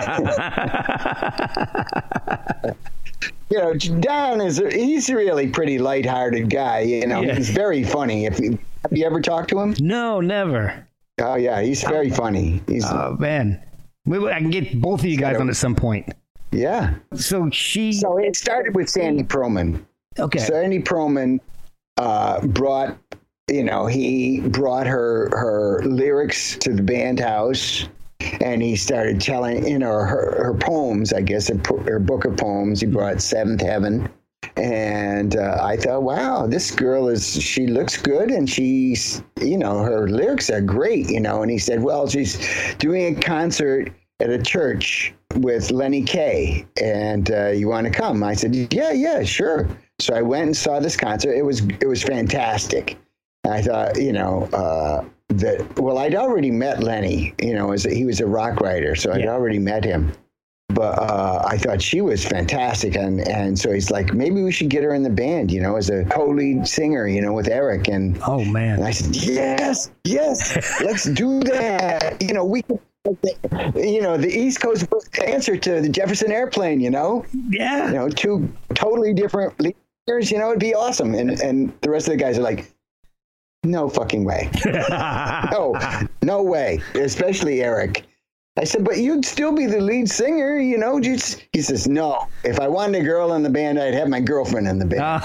B: You know, Don is, a, he's a really pretty lighthearted guy. You know,
A: Yeah.
B: he's very funny. If you, have you ever talked to him?
A: No, never.
B: Oh, yeah, he's very funny. He's,
A: Oh, man. Maybe I can get both of you guys on at some point.
B: yeah.
A: So she.
B: So it started with Sandy Proman.
A: Okay.
B: Sandy Proman uh, brought, you know, he brought her her lyrics to the band house, and he started telling, you know, her her poems. I guess her, po- her book of poems. He brought Seventh Heaven, and uh, I thought, wow, this girl is. She looks good, and she's, you know, her lyrics are great, you know. And he said, well, she's doing a concert at a church with Lenny Kaye, and uh, you want to come? I said, yeah, yeah, sure. So I went and saw this concert. It was it was fantastic. And I thought, you know, uh, that well, I'd already met Lenny. You know, as a, he was a rock writer, so I'd
A: Yeah.
B: already met him. But uh, I thought she was fantastic, and and so he's like, maybe we should get her in the band, you know, as a co-lead singer, you know, with Eric. And
A: Oh,
B: and
A: man.
B: I said, yes, yes, let's do that. You know, we can. You know, the East Coast answer to the Jefferson Airplane. You know,
A: Yeah.
B: you know, two totally different leaders. You know, it'd be awesome. And and the rest of the guys are like, no fucking way, no, no way. Especially Eric. I said, but you'd still be the lead singer. You know, just he says, no. If I wanted a girl in the band, I'd have my girlfriend in the band.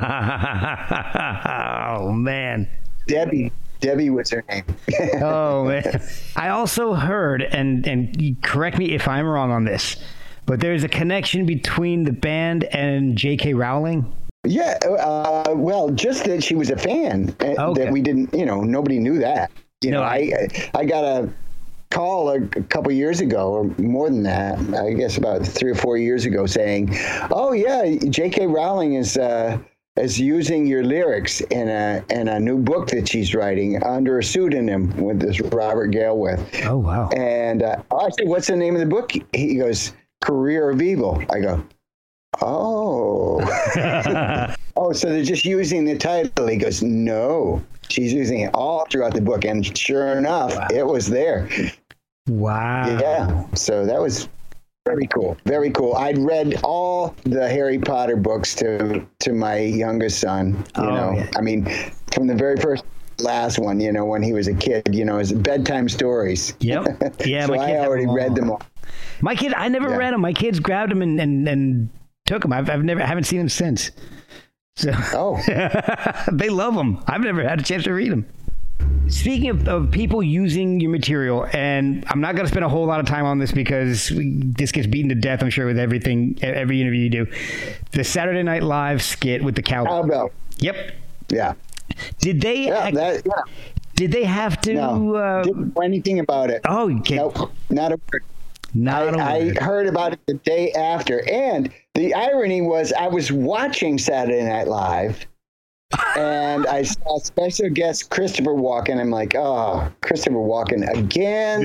A: Oh, man.
B: Debbie. Debbie was her name.
A: Oh, man. I also heard, and, and you correct me if I'm wrong on this, but there's a connection between the band and J K. Rowling.
B: Yeah, uh, well, just that she was a fan. uh,
A: Okay.
B: That we didn't, you know, nobody knew that. You
A: No,
B: know, I I got a call a, a couple years ago, or more than that, I guess about three or four years ago, saying, "Oh yeah, J K. Rowling is uh, is using your lyrics in a in a new book that she's writing under a pseudonym with this Robert Galewith."
A: Oh, wow.
B: And uh, I said, "What's the name of the book?" He goes, "Career of Evil." I go, "Oh." Oh, so they're just using the title. He goes, no, she's using it all throughout the book. And sure enough, wow. It was there.
A: Wow.
B: Yeah. So that was very cool. Very cool. I'd read all the Harry Potter books to to my youngest son. You
A: Oh,
B: know,
A: yeah.
B: I mean, from the very first last one, you know, when he was a kid, you know, his bedtime stories.
A: Yep. Yeah,
B: So
A: my
B: I
A: kids have
B: already
A: them
B: read
A: all.
B: them all.
A: My kid, I never
B: Yeah.
A: read them. My kids grabbed them and, and, and took them. I've, I've never, haven't seen them since. So
B: Oh.
A: they love them. I've never had a chance to read them. Speaking of, of people using your material, and I'm not going to spend a whole lot of time on this because we, this gets beaten to death, I'm sure, with everything, every interview you do. The Saturday Night Live skit with the cowbell.
B: Cowbell.
A: Yep.
B: Yeah.
A: Did they?
B: Yeah.
A: act-
B: That, yeah.
A: did they have to?
B: No.
A: Uh,
B: Didn't know anything about it.
A: oh, okay.
B: Nope. Not a word.
A: Not a
B: I, I
A: word.
B: heard about it the day after. And the irony was I was watching Saturday Night Live and I saw special guest Christopher Walken. I'm like, oh, Christopher Walken again.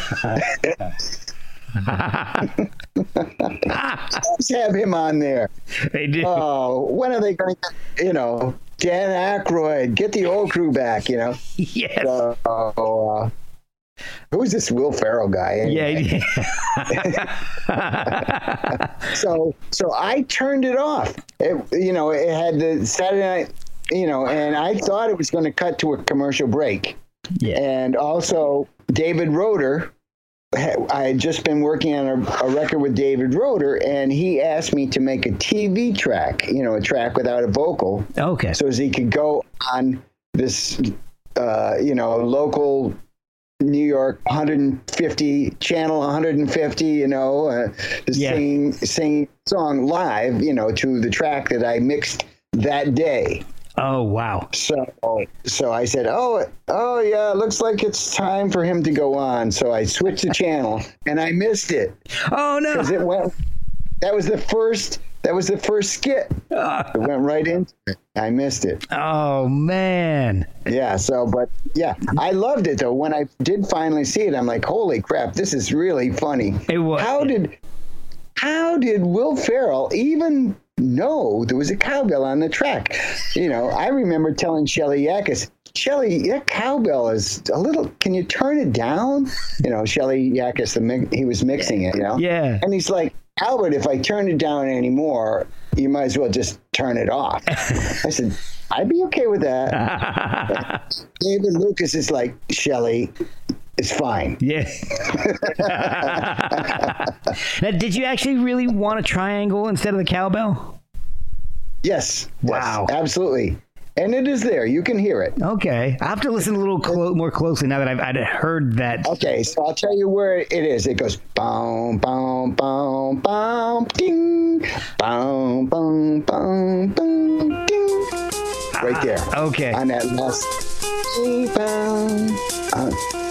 B: Let's have him on there.
A: They do.
B: Oh, when are they going to get, you know, Dan Aykroyd, get the old crew back, you know?
A: Yes.
B: So, uh, who's this Will Ferrell guy? Anyway?
A: Yeah. yeah.
B: So, so I turned it off. It, you know, it had the Saturday night, you know, and I thought it was going to cut to a commercial break.
A: Yeah.
B: And also, David Roeder, I had just been working on a, a record with David Roeder, and he asked me to make a T V track, you know, a track without a vocal.
A: Okay.
B: So as he could go on this, uh, you know, local New York one hundred fifty channel one hundred fifty, you know, uh,
A: Yeah.
B: sing sing song live, you know, to the track that I mixed that day.
A: Oh, wow.
B: So, so I said, "Oh, oh yeah, looks like it's time for him to go on." So I switched the channel, and I missed it
A: Oh, no.
B: because it went. That was the first. That was the first skit. It went right into it. I missed it.
A: Oh, man.
B: Yeah. So, but yeah, I loved it though. When I did finally see it, I'm like, "Holy crap, this is really funny."
A: It was.
B: How did, how did Will Ferrell even know there was a cowbell on the track? You know, I remember telling Shelley Yakis, Shelley, that cowbell is a little, can you turn it down? You know, Shelley Yakis, the mi- he was mixing it, you know?
A: Yeah.
B: And he's like, "Albert, if I turn it down anymore, you might as well just turn it off." I said, "I'd be okay with that." David Lucas is like, "Shelley, it's fine."
A: Yeah. Now, did you actually really want a triangle instead of the cowbell?
B: Yes.
A: Wow.
B: Yes, absolutely. And it is there. You can hear it.
A: Okay. I have to listen a little clo- more closely now that I've, I'd heard that.
B: Okay, so I'll tell you where it is. It goes boom, boom, boom, boom, ding, boom, boom, boom, boom, ding. Right there.
A: Okay.
B: On that last. Boom. Uh,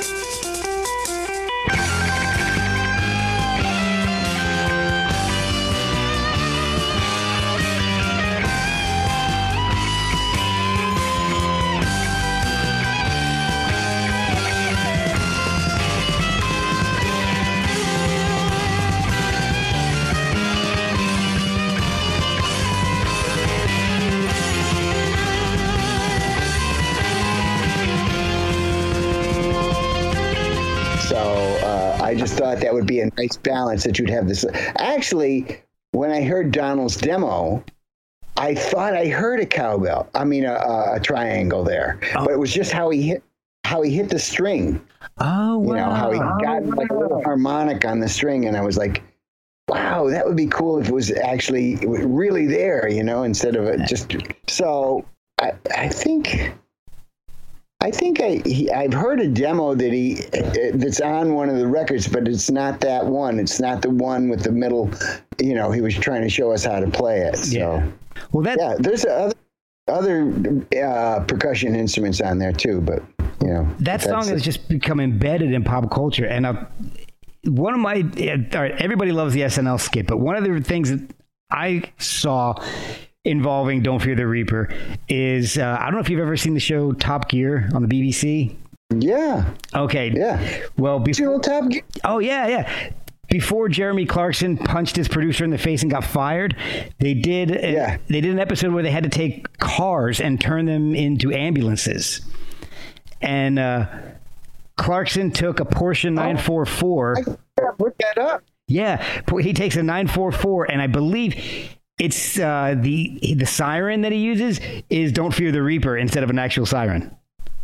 B: So uh, I just thought that would be a nice balance that you'd have this. Actually, when I heard Donald's demo, I thought I heard a cowbell. I mean, a, a, a triangle there, but it was just how he hit how he hit the string.
A: Oh, wow.
B: You know, how he got like a little harmonic on the string, and I was like, "Wow, that would be cool if it was actually really there." You know, instead of it just. So I, I think. I think I, he, I've heard a demo that he that's on one of the records, but it's not that one. It's not the one with the middle. You know, he was trying to show us how to play it. So,
A: Yeah. Well, that.
B: yeah, there's other other uh, percussion instruments on there too, but you know
A: That song
B: that's
A: has
B: it.
A: just become embedded in pop culture. And uh, one of my, all right, everybody loves the S N L skit, but one of the things that I saw involving Don't Fear the Reaper is, uh, I don't know if you've ever seen the show Top Gear on the B B C.
B: Yeah,
A: Okay.
B: yeah.
A: Well,
B: You
A: before,
B: know, Top Gear?
A: oh, yeah, yeah. Before Jeremy Clarkson punched his producer in the face and got fired, they did a,
B: Yeah.
A: they did an episode where they had to take cars and turn them into ambulances. And uh, Clarkson took a Porsche nine forty-four.
B: I gotta look that up.
A: Yeah, he takes a nine forty-four, and I believe it's uh, the the siren that he uses is "Don't Fear the Reaper" instead of an actual siren.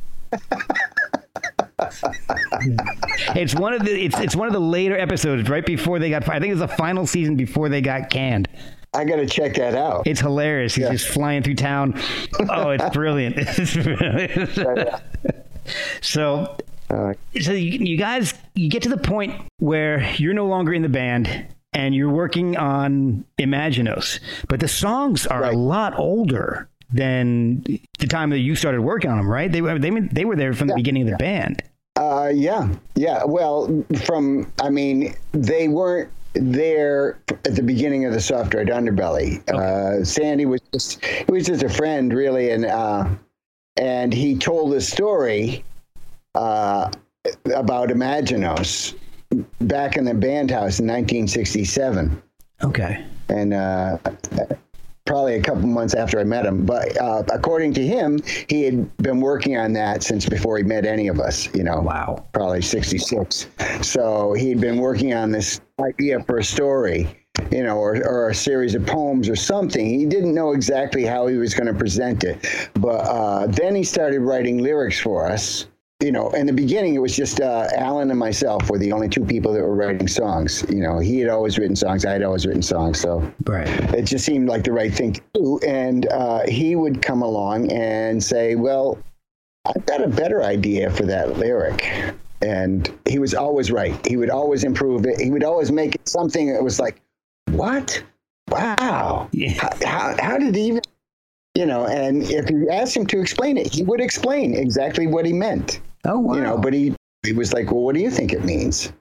A: It's one of the it's it's one of the later episodes, right before they got. I think it's the final season before they got canned.
B: I got to check that out.
A: It's hilarious. He's
B: Yeah.
A: just flying through town. Oh, it's brilliant. It's brilliant. So,
B: Uh,
A: so you, you guys, you get to the point where you're no longer in the band and you're working on Imaginos, but the songs are
B: Right.
A: a lot older than the time that you started working on them, right? They were they, they were there from the
B: Yeah.
A: beginning of the band.
B: Uh, yeah, yeah. Well, from I mean, they weren't there at the beginning of the Soft Red Underbelly. Uh, Sandy was just he was just a friend, really, and uh, and he told a story uh, about Imaginos back in the band house in nineteen sixty-seven,
A: Okay.
B: and uh, probably a couple months after I met him. But uh, according to him, he had been working on that since before he met any of us, you know.
A: Wow.
B: Probably sixty-six. So he'd been working on this idea for a story, you know, or, or a series of poems or something. He didn't know exactly how he was going to present it. But uh, then he started writing lyrics for us. you know, in the beginning, it was just uh, Alan and myself were the only two people that were writing songs. You know, he had always written songs. I had always written songs. So
A: Right.
B: it just seemed like the right thing to do. And uh, he would come along and say, well, I've got a better idea for that lyric. And he was always right. He would always improve it. He would always make it something that was like, what? Wow.
A: Yeah.
B: How, how, how did he even, you know, and if you asked him to explain it, he would explain exactly what he meant.
A: Oh, wow.
B: You know, but he, he was like, well, what do you think it means?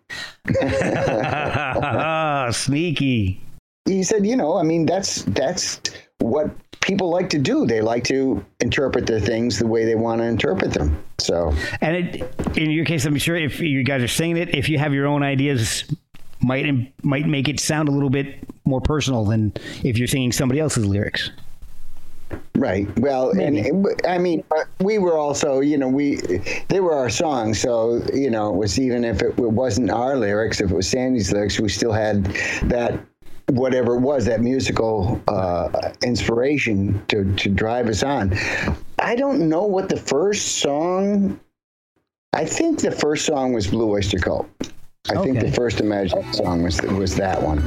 A: Sneaky.
B: He said, you know, I mean, that's that's what people like to do. They like to interpret their things the way they want to interpret them. So,
A: And it, in your case, I'm sure if you guys are singing it, if you have your own ideas, might might make it sound a little bit more personal than if you're singing somebody else's lyrics.
B: right. Well,
A: Maybe.
B: and it- I mean, uh, we were also, you know, we they were our songs. So, you know, it was even if it wasn't our lyrics, if it was Sandy's lyrics, we still had that. Whatever it was, that musical uh, inspiration to, to drive us on. I don't know what the first song, I think the first song was Blue Oyster Cult. I think
A: Okay.
B: the first Imagine song was was that one.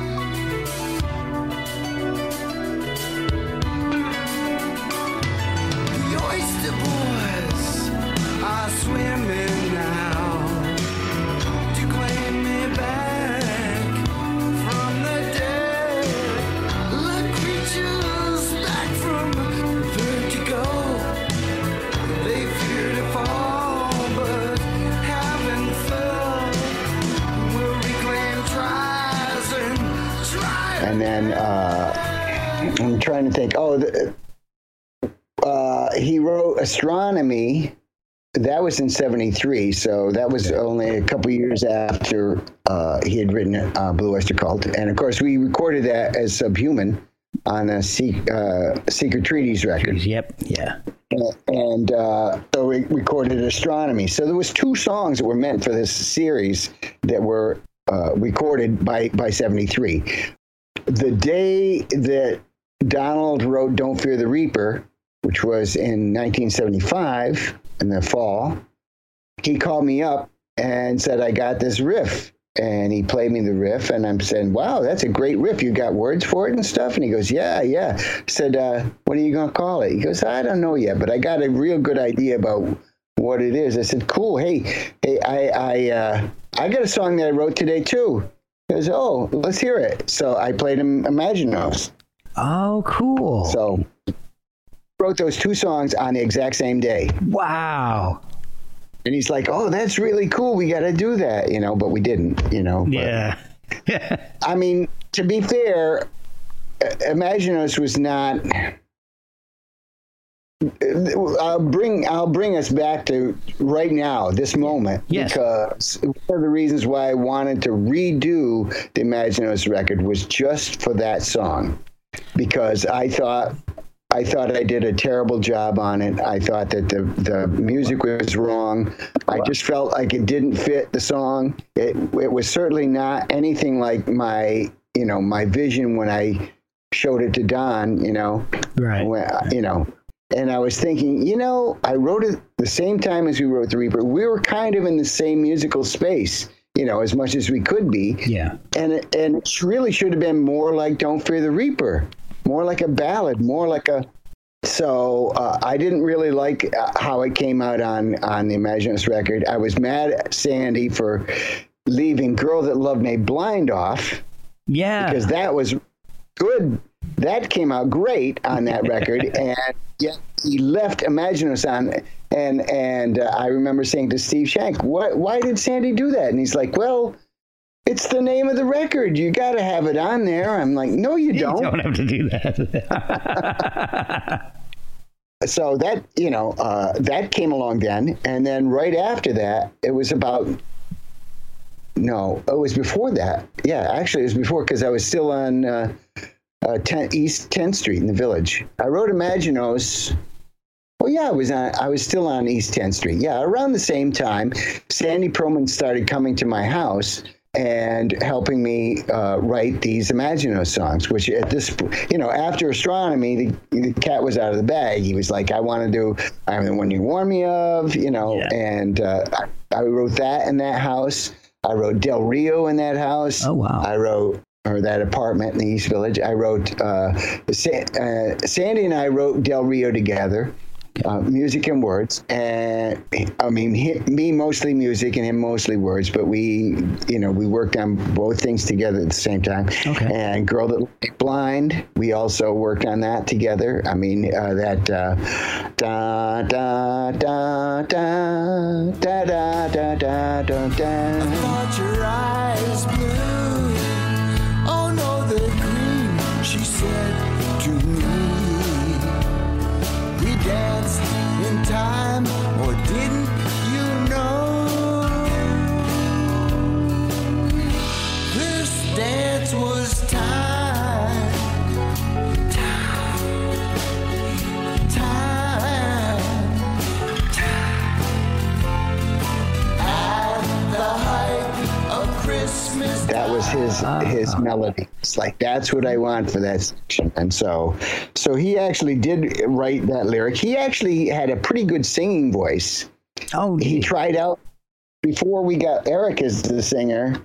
C: The oyster boys are swimming now to claim me back from the dead. Like creatures back from vertigo. They fear to fall, but haven't fell. Will reclaim tries and tries.
B: And then uh, I'm trying to think, oh, the, uh, he wrote Astronomy. That was in seventy-three, so that was only a couple years after uh, he had written uh, Blue Oyster Cult. And of course, we recorded that as Subhuman on a Se- uh, Secret Treaties record.
A: Yep. Yeah.
B: And uh, so we recorded Astronomy. So there was two songs that were meant for this series that were uh, recorded by, by seventy-three. The day that Donald wrote Don't Fear the Reaper, which was in nineteen seventy-five, in the fall, he called me up and said, I got this riff. And he played me the riff, and I'm saying, wow, that's a great riff. You got words for it and stuff? And he goes, yeah, yeah. I said, uh, what are you going to call it? He goes, I don't know yet, but I got a real good idea about what it is. I said, cool. Hey, hey, I I, uh, I got a song that I wrote today, too. He goes, oh, let's hear it. So I played him Imaginos.
A: Oh, cool.
B: So wrote those two songs on the exact same day.
A: Wow.
B: And he's like, oh, that's really cool. We got to do that, you know, but we didn't, you know. But,
A: Yeah.
B: I mean, to be fair, uh, Imaginos was not. I'll bring I'll bring us back to right now, this moment,
A: Yes.
B: because one of the reasons why I wanted to redo the Imaginos record was just for that song, because I thought I thought I did a terrible job on it. I thought that the the music was wrong. I just felt like it didn't fit the song. It it was certainly not anything like my you know my vision when I showed it to Don. You know,
A: Right.
B: when, you know. And I was thinking, you know, I wrote it the same time as we wrote The Reaper. We were kind of in the same musical space, you know, as much as we could be.
A: Yeah.
B: And it, and it really should have been more like Don't Fear the Reaper, more like a ballad, more like a. So uh, I didn't really like uh, how it came out on, on the Imaginos record. I was mad at Sandy for leaving Girl That Loved Me Blind off,
A: Yeah.
B: because that was good. That came out great on that record, and yet he left Imaginos on. And and uh, I remember saying to Steve Shank, "What? Why did Sandy do that?" And he's like, "Well, it's the name of the record. You got to have it on there." I'm like, "No, you
A: You
B: don't."
A: don't have to do that.
B: So that you know uh, that came along then, and then right after that, it was about. No, it was before that. Yeah, actually, it was before, because I was still on uh, uh, ten, East tenth Street in the Village. I wrote Imaginos. Oh yeah, I was on. I was still on East tenth Street. Yeah, around the same time, Sandy Pearlman started coming to my house, and helping me uh, write these Imagino songs, which at this, you know, after Astronomy, the, the cat was out of the bag. He was like, I want to do I'm the One You Warn Me Of, you know, yeah. and uh, I, I wrote that in that house. I wrote Del Rio in that house.
A: Oh, wow.
B: I wrote, or that apartment in the East Village. I wrote, uh, Sa- uh, Sandy and I wrote Del Rio together. Uh, music and words, and I mean, he, me mostly music and him mostly words, but we, you know, we worked on both things together at the same time.
A: Okay.
B: And Girl That Lay Blind, we also worked on that together. I mean, uh, that uh, da da da da da da da da da da.
C: I thought your eyes blue. Oh no, they're green, she said to me. We danced in time, or didn't you know? This dance was time, time, time, time. At the height of Christmas.
B: That was his his melody. It's like, that's what I want for that section. And so so he actually did write that lyric. He actually had a pretty good singing voice.
A: Oh,
B: he tried out before we got Eric as the singer.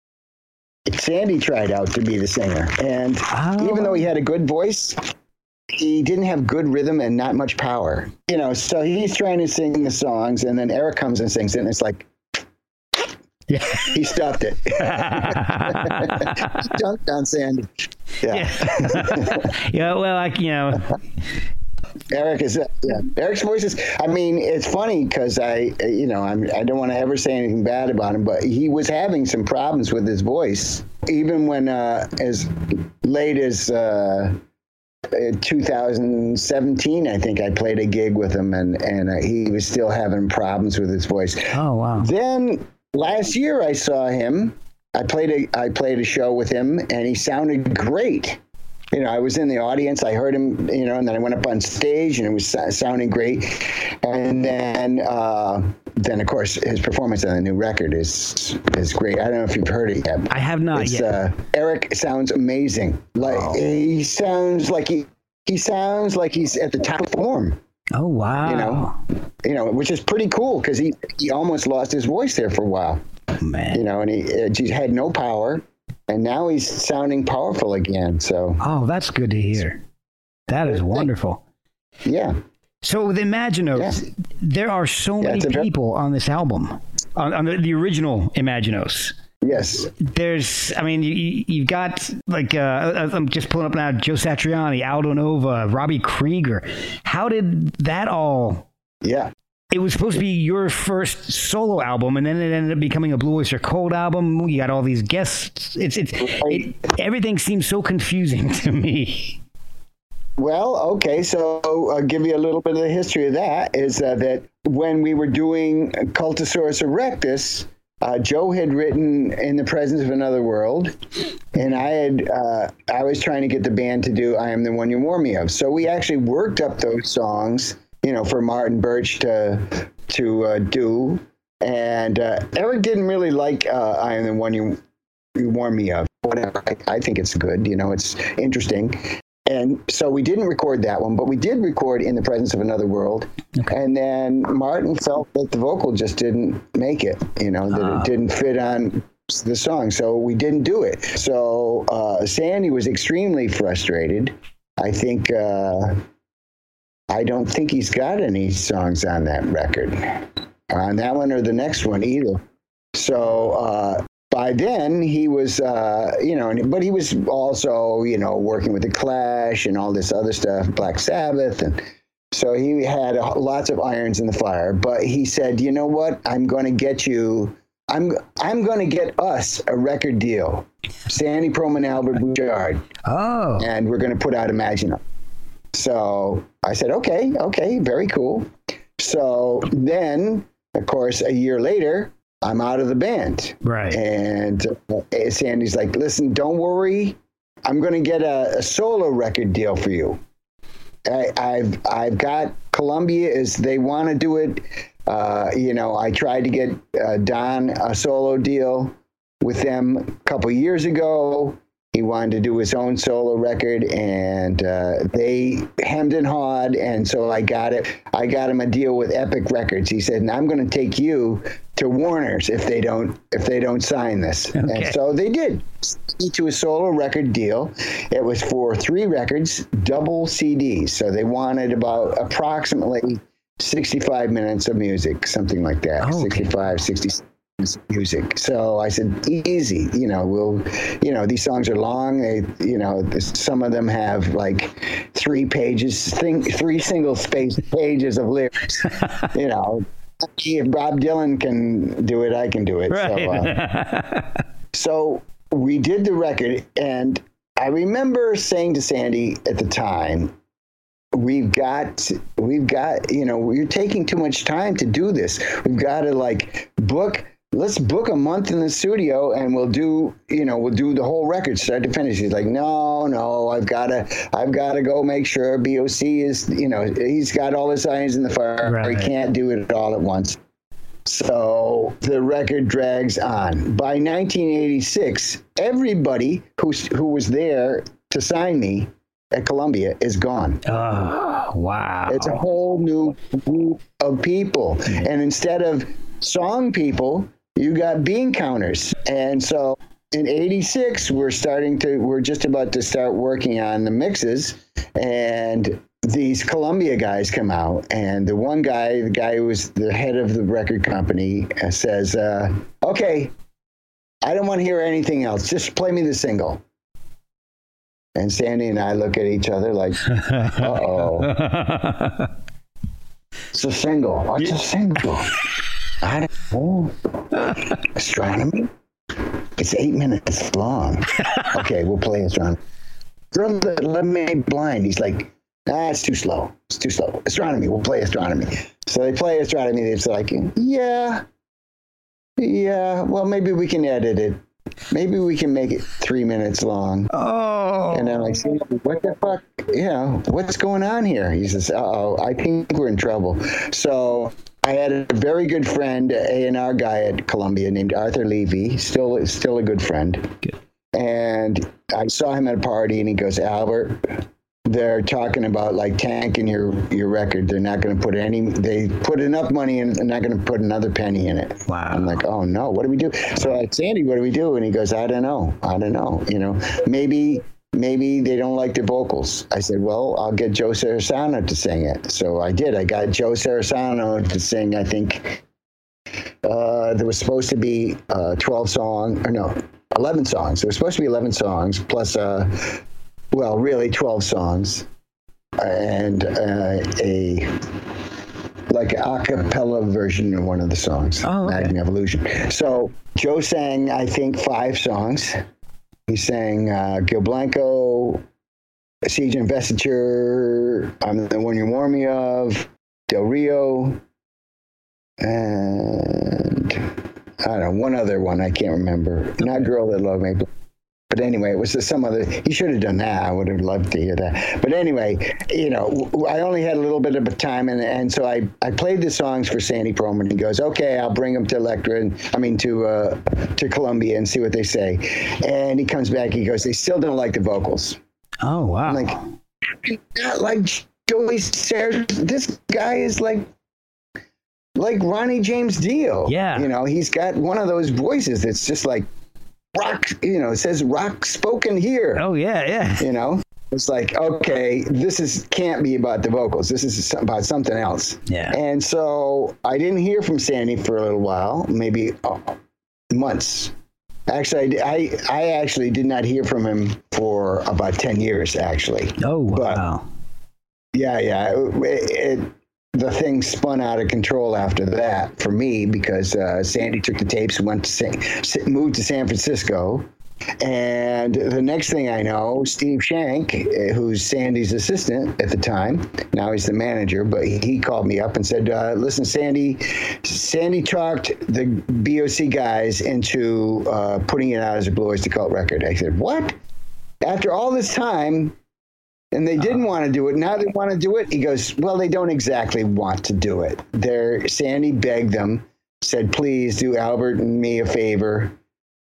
B: Sandy tried out to be the singer, and
A: oh.
B: even though he had a good voice, he didn't have good rhythm and not much power. You know, so he's trying to sing the songs, and then Eric comes and sings it, and it's like,
A: yeah.
B: He stuffed it. He dunked on Sandy. Yeah.
A: Yeah. yeah well, like, you know.
B: Eric is, yeah. Eric's voice is, I mean, it's funny because I, you know, I'm, I don't want to ever say anything bad about him, but he was having some problems with his voice. Even when, uh, as late as uh, two thousand seventeen, I think I played a gig with him, and, and uh, he was still having problems with his voice.
A: Oh, wow.
B: Then last year I saw him. I played a I played a show with him, and he sounded great. You know, I was in the audience. I heard him. You know, and then I went up on stage, and it was sounding great. And then, uh, then of course, his performance on the new record is is great. I don't know if you've heard it yet.
A: I have not
B: it's,
A: yet.
B: Uh, Eric sounds amazing. Like oh. he sounds like he he sounds like he's at the top of form.
A: Oh, wow.
B: You know, you know, which is pretty cool because he, he almost lost his voice there for a while.
A: Man.
B: You know, and he, uh, he had no power, and now he's sounding powerful again. So.
A: Oh, that's good to hear. That is wonderful.
B: Yeah.
A: So with Imaginos, yeah. there are so
B: yeah,
A: many people on this album, on, on the, the original Imaginos.
B: Yes.
A: There's, I mean, you, you've got, like, uh, I'm just pulling up now, Joe Satriani, Aldo Nova, Robbie Krieger. How did that all...
B: Yeah.
A: It was supposed to be your first solo album, and then it ended up becoming a Blue Oyster Cult album. You got all these guests. It's, it's, it, everything seems so confusing to me.
B: Well, okay, so I'll give you a little bit of the history of that, is uh, that when we were doing Cultosaurus Erectus, Uh, Joe had written In the Presence of Another World, and I had uh, I was trying to get the band to do I Am the One You Warn Me Of. So we actually worked up those songs, you know, for Martin Birch to to uh, do. And uh, Eric didn't really like uh, I Am the One You, you Warn Me Of. Whatever. I, I think it's good. You know, it's interesting. And so we didn't record that one, but we did record In the Presence of Another World. Okay. And then Martin felt that the vocal just didn't make it, you know, that uh. it didn't fit on the song. So we didn't do it. So uh, Sandy was extremely frustrated. I think, uh, I don't think he's got any songs on that record, on that one or the next one either. So, uh, by then, he was, uh, you know, but he was also, you know, working with The Clash and all this other stuff, Black Sabbath. And so he had uh, lots of irons in the fire. But he said, you know what? I'm going to get you, I'm I'm going to get us a record deal. Sandy Pearlman, Albert Bouchard.
A: Oh.
B: And we're going to put out Imagino. So I said, okay, okay, very cool. So then, of course, a year later, I'm out of the band.
A: Right.
B: And uh, Sandy's like, listen, don't worry. I'm going to get a, a solo record deal for you. I, I've I've got Columbia is they want to do it. Uh, you know, I tried to get uh, Don a solo deal. with them a couple years ago. He wanted to do his own solo record, and uh, they hemmed and hawed, and so I got it. I got him a deal with Epic Records. He said, "I'm going to take you to Warner's if they don't if they don't sign this." Okay. And so they did. To a solo record deal. It was for three records, double C Ds. So they wanted about approximately sixty-five minutes of music, something like that. Oh, okay. sixty-five, sixty music. So I said, easy, you know, we'll, you know, these songs are long. They, you know, some of them have like three pages, thing, three single space pages of lyrics, you know. If Bob Dylan can do it, I can do it. Right. So, uh, so we did the record, and I remember saying to Sandy at the time, we've got, we've got, you know, we're taking too much time to do this. We've got to like book, let's book a month in the studio and we'll do, you know, we'll do the whole record start to finish. He's like, no, no, I've got to, I've got to go make sure B O C is, you know, he's got all his irons in the fire. Right. He can't do it all at once. So the record drags on. By nineteen eighty-six, everybody who, who was there to sign me at Columbia is gone.
A: Oh, wow.
B: It's a whole new group of people. Mm-hmm. And instead of song people, you got bean counters. And so in eighty-six, we're starting to, we're just about to start working on the mixes. And these Columbia guys come out, and the one guy, the guy who was the head of the record company, uh, says, uh, okay, I don't want to hear anything else. Just play me the single. And Sandy and I look at each other like, uh-oh. It's a single. What's a single? I don't know. Astronomy? It's eight minutes long. Okay, we'll play astronomy. Brother, let me blind. He's like, ah, it's too slow. It's too slow. Astronomy, we'll play astronomy. So they play astronomy. It's like, yeah, yeah, well, maybe we can edit it. Maybe we can make it three minutes long. Oh. And I'm like, what the fuck? You know, what's going on here? He says, uh-oh, I think we're in trouble. So I had a very good friend, A and R guy at Columbia named Arthur Levy, still, still a good friend. Good. And I saw him at a party, and he goes, Albert, they're talking about like tanking your, your record. They're not going to put any, they put enough money in, they're not going to put another penny in it. Wow. I'm like, oh no, what do we do? So I said, Sandy, what do we do? And he goes, I don't know. I don't know. You know, maybe, maybe they don't like the vocals. I said, well, I'll get Joe Sarasano to sing it. So I did. I got Joe Sarasano to sing, I think, uh, there was supposed to be uh, twelve songs, or no, eleven songs. There was supposed to be eleven songs, plus uh, well, really twelve songs, and uh, a like an a cappella version of one of the songs, oh, okay. Magnum Evolution. So Joe sang, I think, five songs. He sang uh, Gil Blanco, Siege and Investiture, I'm the One You Warn Me Of, Del Rio, and I don't know, one other one I can't remember. Okay. Not Girl That Loved Me. But anyway, it was some other, he should have done that. I would have loved to hear that. But anyway, you know, I only had a little bit of time, and, and so I, I played the songs for Sandy Pearlman. He goes, okay, I'll bring them to Elektra, and I mean to uh, to Columbia and see what they say. And he comes back, he goes, they still don't like the vocals.
A: Oh, wow.
B: I'm like, not like Joey Sarah, this guy is like, like Ronnie James Dio.
A: Yeah.
B: You know, he's got one of those voices that's just like, rock, you know, it says rock spoken here.
A: Oh, yeah, yeah.
B: You know, it's like, okay, this is can't be about the vocals. This is about something else.
A: Yeah.
B: And so I didn't hear from Sandy for a little while, maybe uh, months. Actually, I, I actually did not hear from him for about ten years, actually.
A: Oh, wow.
B: But, yeah, yeah. It, it, the thing spun out of control after that for me, because uh, Sandy took the tapes and went to San, moved to San Francisco. And the next thing I know, Steve Shank, who's Sandy's assistant at the time, now he's the manager, but he called me up and said, uh, listen, Sandy, Sandy talked the B O C guys into uh, putting it out as a Blue Oyster Cult record. I said, what? After all this time, and they didn't want to do it. Now they want to do it. He goes, well, they don't exactly want to do it. They're, Sandy begged them, said, please do Albert and me a favor.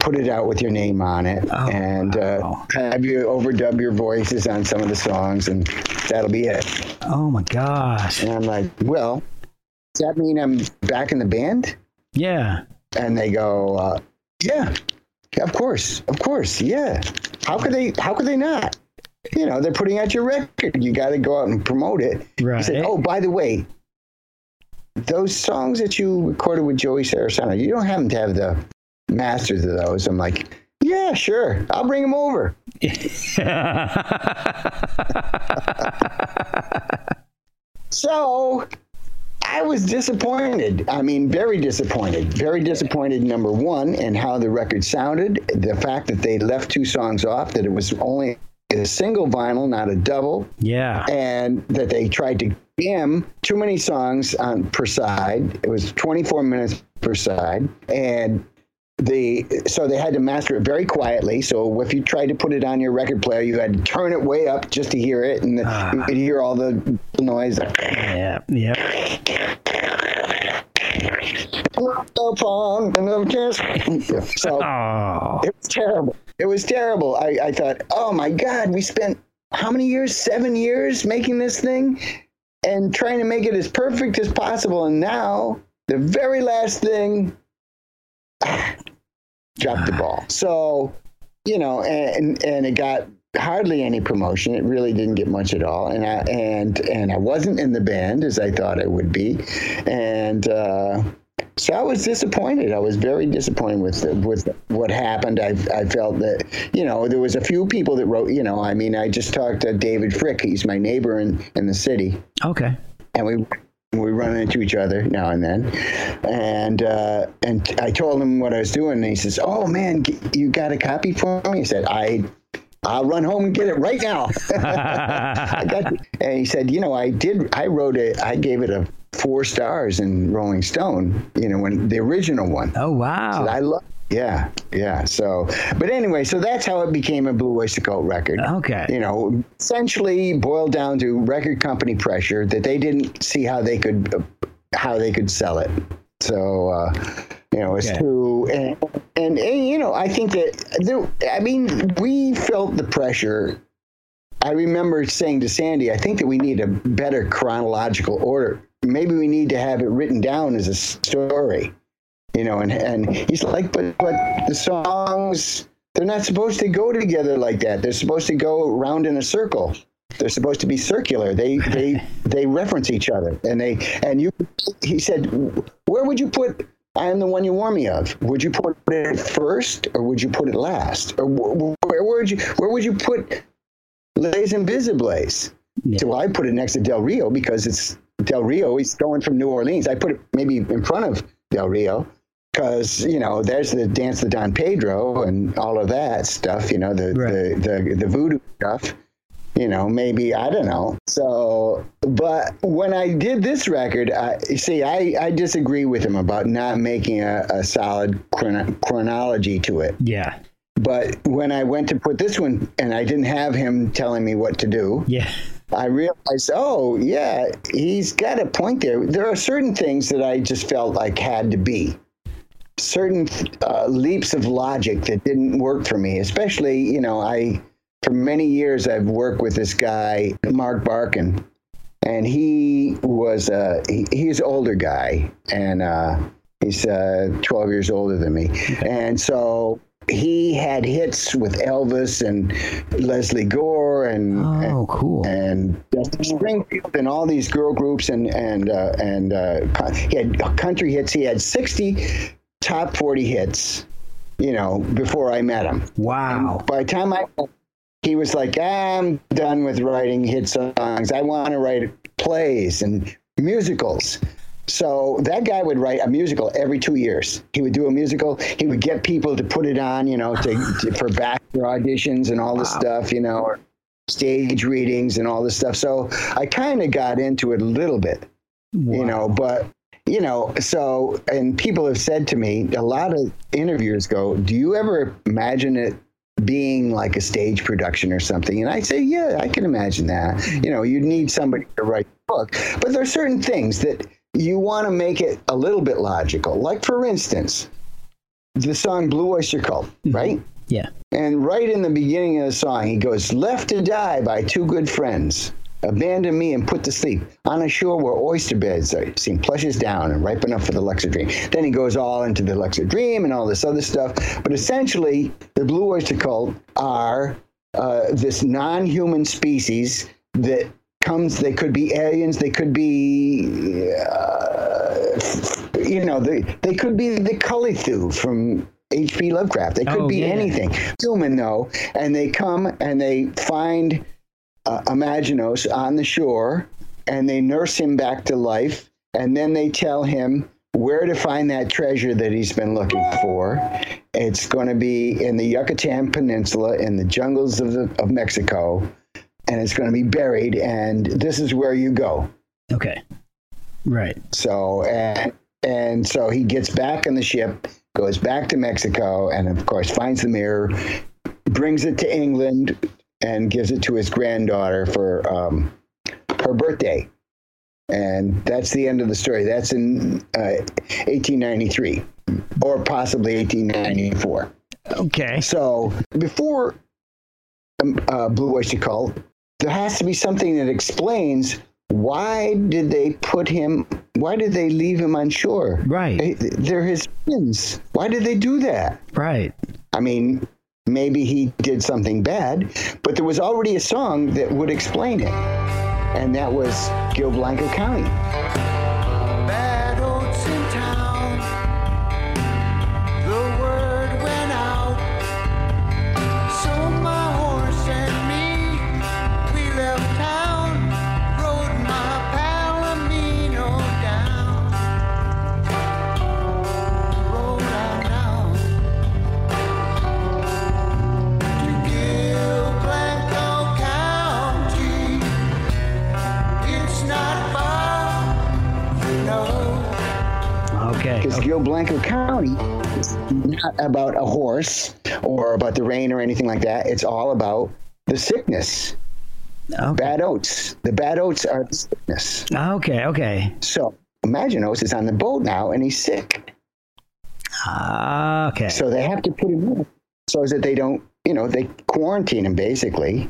B: put it out with your name on it,
A: Oh,
B: and uh,
A: wow.
B: have you overdub your voices on some of the songs, and that'll be it.
A: Oh my gosh.
B: And I'm like, well, does that mean I'm back in the band?
A: Yeah.
B: And they go, uh, yeah, of course, of course, yeah. How could they? How could they not? You know, they're putting out your record. You got to go out and promote it.
A: Right.
B: He said, oh, by the way, those songs that you recorded with Joey Sarasano, you don't happen to have the masters of those? I'm like, yeah, sure, I'll bring them over. So I was disappointed. I mean, very disappointed. Very disappointed, number one, in how the record sounded. The fact that they left two songs off, that it was only a single vinyl, not a double.
A: Yeah.
B: And that they tried to jam too many songs on per side. It was twenty-four minutes per side. And the so they had to master it very quietly. So if you tried to put it on your record player, you had to turn it way up just to hear it, and
A: Ah.
B: you could hear all the noise.
A: Yeah. Yeah.
B: So
A: Oh.
B: it was terrible. It was terrible. I, I thought, oh my God, we spent how many years? Seven years making this thing and trying to make it as perfect as possible. And now the very last thing, dropped the ball. So, you know, and and it got hardly any promotion. It really didn't get much at all. And I and and I wasn't in the band as I thought I would be. And uh, so I was disappointed. I was very disappointed with with what happened. I I felt that, you know, there was a few people that wrote, you know, I mean, I just talked to David Frick. He's my neighbor in, in the city.
A: Okay.
B: And we we run into each other now and then, and uh, and I told him what I was doing, and he says, "Oh man, g- you got a copy for me?" He said, "I, I'll run home and get it right now." I got, and he said, "You know, I did. I wrote it. I gave it a four stars in Rolling Stone. You know, when the original one.
A: Oh wow.
B: I love." Yeah, yeah. So, but anyway, so that's how it became a Blue Oyster Cult record.
A: Okay.
B: You know, essentially boiled down to record company pressure that they didn't see how they could uh, how they could sell it. So, uh, you know, it's
A: Okay.
B: too and, and and you know, I think that there, I mean, we felt the pressure. I remember saying to Sandy, I think that we need a better chronological order. Maybe we need to have it written down as a story. You know, and, and he's like, but but the songs, they're not supposed to go together like that. They're supposed to go round in a circle. They're supposed to be circular. They they they reference each other. And they and you he said, where would you put I Am the One You Warn Me Of? Would you put it first or would you put it last? Or where, where would you where would you put Les Invisibles?
A: Yeah.
B: So I put it next to Del Rio because it's Del Rio. He's going from New Orleans. I put it maybe in front of Del Rio. Because, you know, there's the Dance the Don Pedro and all of that stuff, you know, the,
A: Right.
B: the, the, the voodoo stuff, you know, maybe, I don't know. So, but when I did this record, I, you see, I, I disagree with him about not making a, a solid chrono- chronology to it.
A: Yeah.
B: But when I went to put this one, and I didn't have him telling me what to do,
A: Yeah.
B: I realized, oh, yeah, he's got a point there. There are certain things that I just felt like had to be. Certain uh, leaps of logic that didn't work for me, especially, you know, I, for many years, I've worked with this guy, Mark Barkin, and he was, uh, he, he's an older guy, and uh, he's uh, twelve years older than me. And so he had hits with Elvis and Leslie Gore and,
A: Oh, cool.
B: and Dusty Springfield and all these girl groups and, and, uh, and uh, he had country hits. He had sixty top forty hits, you know, before I met him.
A: Wow.
B: By the time I, he was like, ah, I'm done with writing hit songs. I want to write plays and musicals. So that guy would write a musical every two years. He would do a musical. He would get people to put it on, you know, to, to for backer auditions and all this stuff, you know, or stage readings and all this stuff. So I kind of got into it a little bit,
A: Wow.
B: you know, but you know, so, and people have said to me, a lot of interviewers go, do you ever imagine it being like a stage production or something? And I say, yeah, I can imagine that. You know, you need somebody to write the book. But there are certain things that you want to make it a little bit logical. Like, for instance, the song Blue Oyster Cult, right?
A: Yeah.
B: And right in the beginning of the song, he goes, left to die by two good friends, abandoned me and put to sleep on a shore where oyster beds are, seem plushes down and ripe enough for the Luxor dream. Then he goes all into the Luxor dream and all this other stuff. But essentially, the Blue Oyster Cult are uh, this non-human species that comes, they could be aliens, they could be, uh, you know, they, they could be the Cully-Thu from H P Lovecraft. They could
A: Oh,
B: be
A: yeah.
B: anything. Human, though, and they come and they find uh, Imaginos on the shore, and they nurse him back to life, and then they tell him where to find that treasure that he's been looking for. It's going to be in the Yucatan Peninsula, in the jungles of, the, of Mexico, and it's going to be buried, and this is where you go.
A: Okay. Right.
B: So, and, and so he gets back on the ship, goes back to Mexico, and of course finds the mirror, brings it to England, and gives it to his granddaughter for um, her birthday. And that's the end of the story. That's in uh, eighteen ninety-three, or possibly eighteen ninety-four.
A: Okay.
B: So before um, uh, Blue Oyster Cult, there has to be something that explains why did they put him, why did they leave him on shore?
A: Right.
B: They, they're his friends. Why did they do that?
A: Right.
B: I mean, maybe he did something bad, but there was already a song that would explain it. And that was Gil Blanco County.
C: Bad oats in town. The word went out. So my horse and me, we left town. Rode my Palomino down. Rode on down to Gil Blanco County. It's not far, you know.
A: Okay.
B: Because
A: okay.
B: Gil Blanco County is not about a horse or about the rain or anything like that. It's all about the sickness.
A: Okay.
B: Bad oats. The bad oats are the sickness.
A: Okay. Okay.
B: So Imaginos is on the boat now and he's sick.
A: Ah, okay.
B: So they have to put him in so that they don't, you know, they quarantine him basically.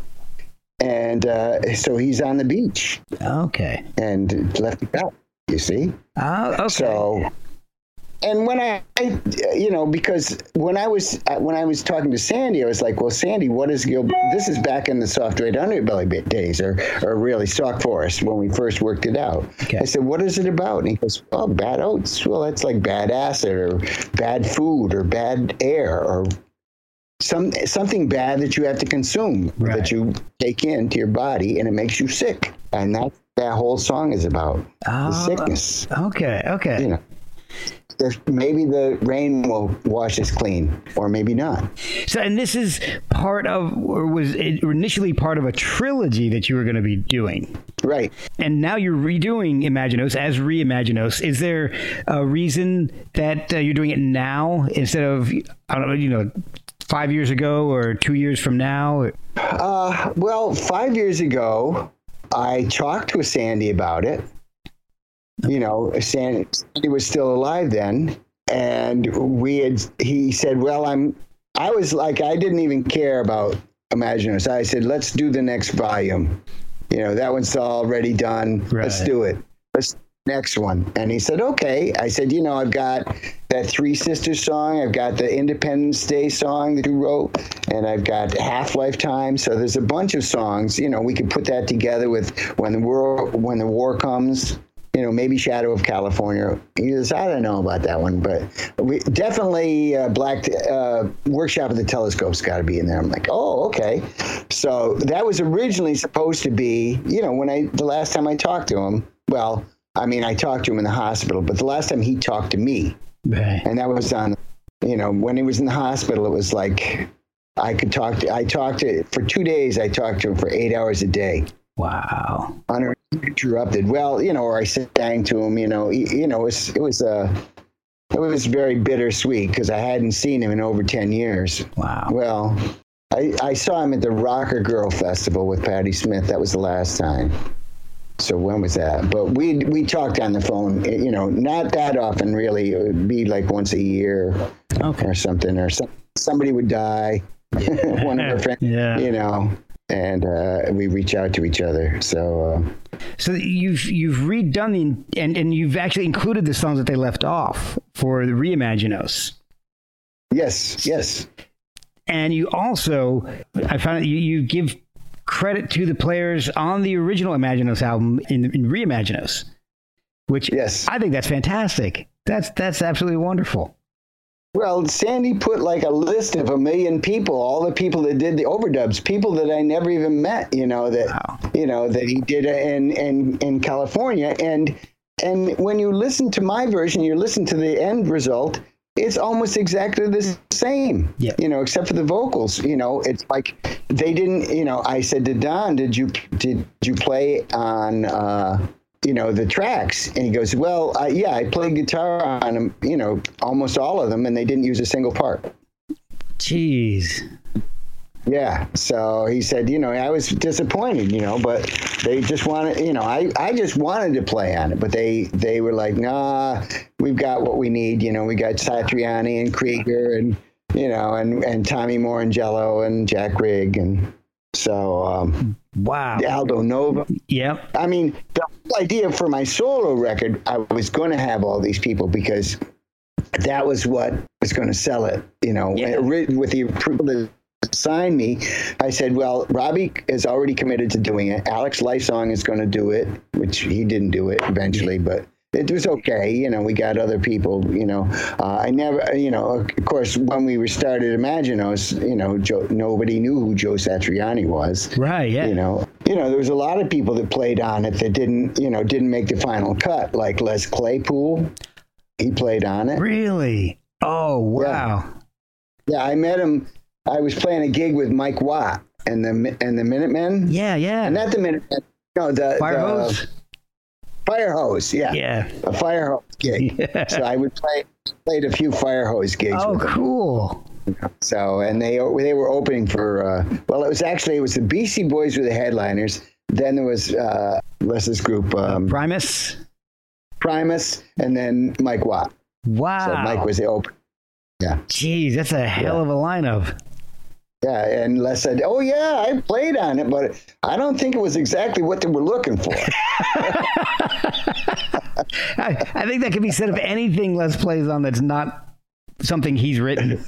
B: And uh, so he's on the beach
A: Okay.
B: and left out, you see?
A: Oh, okay.
B: So, and when I, I, you know, because when I was uh, when I was talking to Sandy, I was like, well, Sandy, what is Gil? This is back in the soft red underbelly bit days, or or really Stock Forest when we first worked it out.
A: Okay.
B: I said, what is it about? And he goes, well, bad oats. Well, that's like bad acid or bad food or bad air or some something bad that you have to consume,
A: Right.
B: that you take into your body, and it makes you sick. And that's that whole song is about,
A: Oh,
B: the sickness.
A: Okay. Okay.
B: You know, if maybe the rain will wash us clean, or maybe not.
A: So, and this is part of, or was it initially part of a trilogy that you were going to be doing,
B: Right.
A: and now you're redoing Imaginos as Reimaginos. Is there a reason that uh, you're doing it now instead of, I don't know, you know, five years ago or two years from now?
B: Uh, well, five years ago, I talked with Sandy about it. You know, Sandy, Sandy was still alive then, and we had. He said, "Well, I'm." I was like, I didn't even care about Imaginos. I said, "Let's do the next volume." You know, that one's already done. Let's
A: Right.
B: do it. Let's next one. And he said, "Okay." I said, "You know, I've got that Three Sisters song. I've got the Independence Day song that you wrote, and I've got Half Lifetime. So there's a bunch of songs. You know, we could put that together with When the War When the War Comes." You know, maybe Shadow of California. He says, I don't know about that one, but we definitely uh, Black uh, Workshop of the Telescope's got to be in there. I'm like, oh, okay. So that was originally supposed to be, you know, when I the last time I talked to him. Well, I mean, I talked to him in the hospital, but the last time he talked to me,
A: Right.
B: and that was on, you know, when he was in the hospital, it was like I could talk to. I talked to for two days. I talked to him for eight hours a day.
A: Wow.
B: Uninterrupted. Well, you know, or I sang to him. You know, you, you know, it was it was uh, it was very bittersweet because I hadn't seen him in over ten years.
A: Wow.
B: Well, I I saw him at the Rocker Girl Festival with Patti Smith. That was the last time. So when was that? But we we talked on the phone. You know, not that often really. It would be like once a year.
A: Okay.
B: or something, or some, somebody would die. One of our friends,
A: Yeah.
B: you know, and uh, we reach out to each other. So, uh,
A: So you've you've redone the and and you've actually included the songs that they left off for the Reimaginos.
B: yes, yes,
A: And you also, I found that you, you give credit to the players on the original Imaginos album in, in Reimaginos, which
B: yes.
A: I think that's fantastic. That's that's absolutely wonderful.
B: Well, Sandy put like a list of a million people, all the people that did the overdubs, people that I never even met, you know, that,
A: Wow.
B: you know, that he did in, in, in California. And, and when you listen to my version, you listen to the end result, it's almost exactly the same,
A: Yeah.
B: you know, except for the vocals, you know, it's like they didn't, you know, I said to Don, did you, did you play on, uh, you know, the tracks? And he goes, well, uh, yeah, I played guitar on them, you know, almost all of them, and they didn't use a single part.
A: Jeez.
B: Yeah. So he said, you know, I was disappointed, you know, but they just wanted, you know, I, I just wanted to play on it, but they, they were like, nah, we've got what we need. You know, we got Satriani and Krieger and, you know, and, and Tommy Morangello and Jack Rigg. And so, um,
A: Wow.
B: Aldo Nova.
A: Yep.
B: I mean, the whole idea for my solo record, I was going to have all these people because that was what was going to sell it. You know,
A: Yeah.
B: with the approval that signed me, I said, well, Robbie is already committed to doing it. Alex Lifesong is going to do it, which he didn't do it eventually, but it was okay. You know, we got other people, you know, uh, I never, you know, of course, when we started Imaginos, you know, Joe, nobody knew who Joe Satriani was.
A: Right. Yeah.
B: You know, you know, there was a lot of people that played on it that didn't, you know, didn't make the final cut, like Les Claypool. He played on it.
A: Really? Oh, wow.
B: Yeah, I met him. I was playing a gig with Mike Watt and the and the Minutemen.
A: Yeah. Yeah.
B: And not the Minutemen. No, the
A: Fire
B: the,
A: hose.
B: Fire hose. Yeah.
A: Yeah.
B: A fire hose gig.
A: Yeah.
B: So I would play played a few fire hose gigs.
A: Oh,
B: with him.
A: cool.
B: So, and they they were opening for, uh, well, it was actually, it was the Beastie Boys were the headliners. Then there was uh, Les's group, um,
A: Primus.
B: Primus, and then Mike Watt.
A: Wow.
B: So Mike was the opener. Yeah.
A: Jeez, that's a hell
B: Yeah.
A: of a lineup.
B: Yeah, and Les said, oh, yeah, I played on it, but I don't think it was exactly what they were looking for.
A: I, I think that could be said of anything Les plays on that's not something he's written.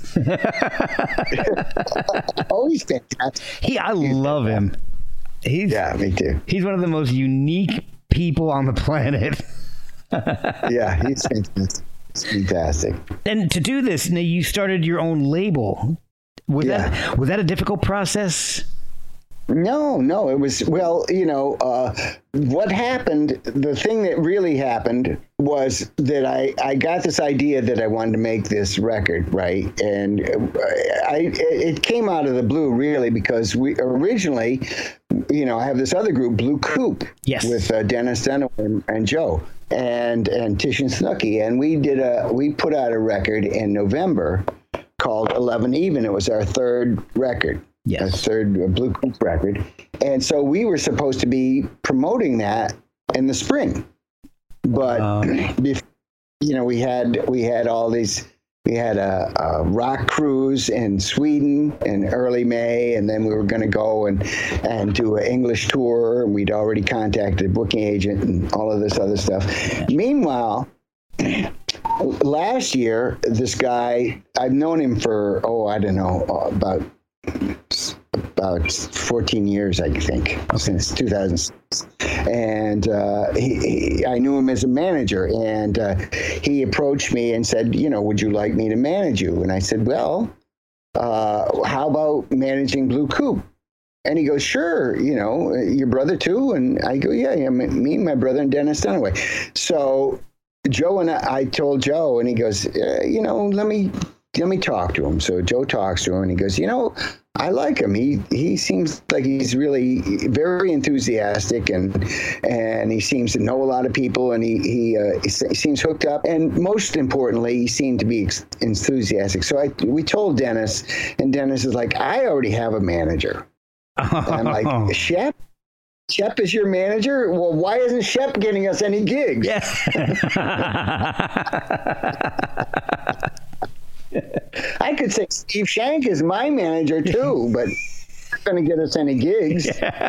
B: Oh, he's fantastic.
A: He, I love him. He's
B: Yeah, me too.
A: he's one of the most unique people on the planet.
B: Yeah, he's fantastic. He's fantastic.
A: And to do this, now you started your own label. Was
B: Yeah.
A: that was that a difficult process?
B: No, no, it was, well, you know, uh, what happened, the thing that really happened was that I, I got this idea that I wanted to make this record, right? And I, it came out of the blue, really, because we originally, you know, I have this other group, Blue Coupe,
A: Yes.
B: with uh, Dennis Dunaway and, and Joe and, and Tish and Snooky. And we did a, we put out a record in November called eleven Even. It was our third record.
A: Yes.
B: Our third uh, Blue Coupe record. And so we were supposed to be promoting that in the spring. But,
A: Um.
B: bef- you know, we had we had all these, we had a, a rock cruise in Sweden in early May, and then we were going to go and, and do an English tour. And we'd already contacted a booking agent and all of this other stuff. Meanwhile, last year, this guy, I've known him for, oh, I don't know, about about fourteen years, I think, since two thousand six. And uh, he, he, I knew him as a manager, and uh, he approached me and said, you know, would you like me to manage you? And I said, well, uh, how about managing Blue Coupe? And he goes, sure, you know, your brother too? And I go, yeah, yeah, me and my brother and Dennis Dunaway. So Joe and I, I told Joe, and he goes, uh, you know, let me let me talk to him. So Joe talks to him, and he goes, you know, I like him. He he seems like he's really very enthusiastic, and and he seems to know a lot of people, and he he, uh, he seems hooked up. And most importantly, he seemed to be ex- enthusiastic. So I we told Dennis, and Dennis is like, I already have a manager. And I'm like, Shep? Shep is your manager? Well, why isn't Shep getting us any gigs?
A: Yeah.
B: could say Steve Shank is my manager too, but not going to get us any gigs.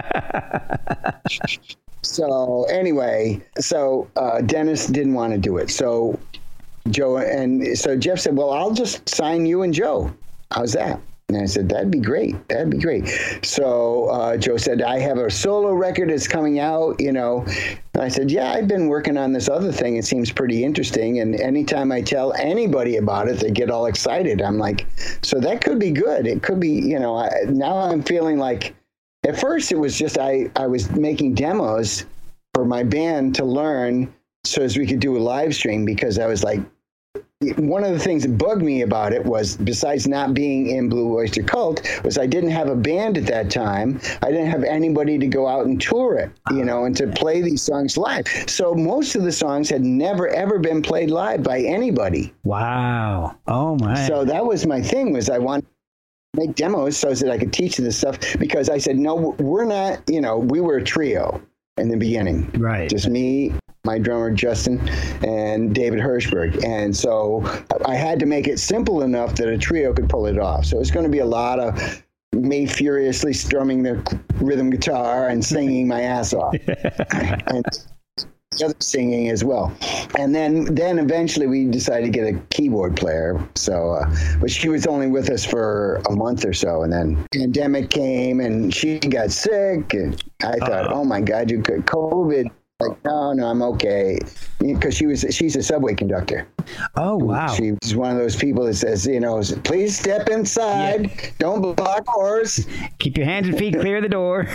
B: So anyway, so uh, Dennis didn't want to do it. So Joe and so Jeff said, "Well, I'll just sign you and Joe. How's that?" And I said, "That'd be great. That'd be great." So uh, Joe said, "I have a solo record that's coming out, you know." And I said, "Yeah, I've been working on this other thing. It seems pretty interesting. And anytime I tell anybody about it, they get all excited." I'm like, "So that could be good. It could be, you know." I, now I'm feeling like, at first it was just I I was making demos for my band to learn so as we could do a live stream, because I was like, one of the things that bugged me about it was, besides not being in Blue Oyster Cult, was I didn't have a band at that time. I didn't have anybody to go out and tour it, you know, and to play these songs live. So most of the songs had never, ever been played live by anybody.
A: Wow. Oh, my.
B: So that was my thing, was I wanted to make demos so that I could teach this stuff, because I said, no, we're not, you know, we were a trio in the beginning.
A: Right.
B: Just me, my drummer Justin, and David Hirschberg. And so I had to make it simple enough that a trio could pull it off. So it's going to be a lot of me furiously strumming the rhythm guitar and singing my ass off. And the other singing as well. And then then eventually we decided to get a keyboard player. So, uh, but she was only with us for a month or so. And then pandemic came and she got sick. And I thought, uh-oh. oh my God, you could COVID. Like, no, no, I'm okay. Because she was, she's a subway conductor.
A: Oh, wow.
B: She's one of those people that says, you know, please step inside. Yeah. Don't block doors.
A: Keep your hands and feet clear of the door.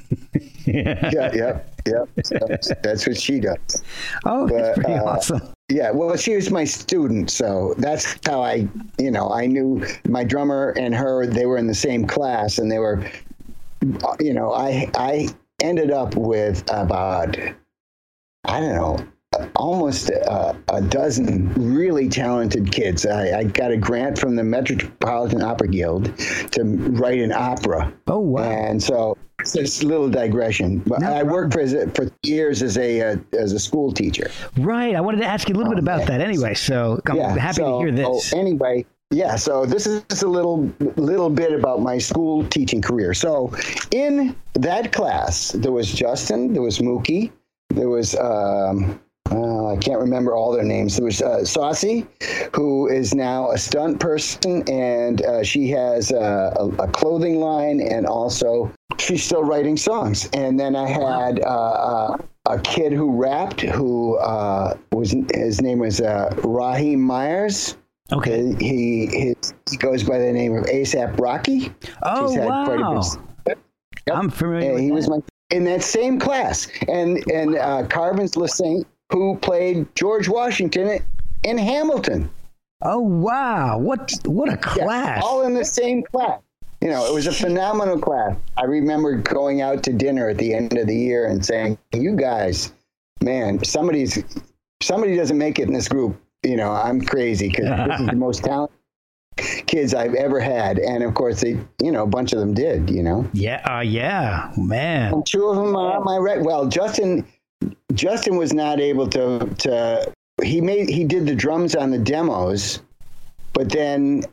B: yeah, yep, yep. That's, that's what she does.
A: Oh,
B: but,
A: that's pretty
B: uh,
A: awesome.
B: Yeah, well, she was my student, so that's how I, you know, I knew my drummer and her, they were in the same class, and they were, you know, I, I ended up with about, I don't know, almost a, a dozen really talented kids. I, I got a grant from the Metropolitan Opera Guild to write an opera.
A: Oh, wow.
B: And so it's this little digression. But no I worked for, for years as a uh, as a school teacher.
A: Right. I wanted to ask you a little bit about that anyway. So I'm
B: yeah,
A: happy
B: so,
A: to hear this.
B: Oh, anyway, yeah, so this is just a little little bit about my school teaching career. So in that class, there was Justin, there was Mookie, there was... Um, Uh, I can't remember all their names. There was uh, Saucy, who is now a stunt person, and uh, she has uh, a, a clothing line, and also she's still writing songs. And then I had uh, uh, a kid who rapped, who uh, was his name was uh, Raheem Myers.
A: Okay.
B: He his, he goes by the name of ASAP Rocky.
A: Oh,
B: He's had
A: wow.
B: quite a bit. Yep.
A: I'm familiar
B: and
A: with
B: he
A: that.
B: was my in that same class, and and uh, Carvins Lasaint, who played George Washington in Hamilton.
A: Oh, wow. What what a class.
B: Yeah, all in the same class. You know, it was a phenomenal class. I remember going out to dinner at the end of the year and saying, you guys, man, somebody's somebody doesn't make it in this group. You know, I'm crazy, because this is the most talented kids I've ever had. And of course, they, you know, a bunch of them did, you know.
A: Yeah, uh, yeah, man.
B: And two of them are on my right. Well, Justin... Justin was not able to, to, he made, he did the drums on the demos, but then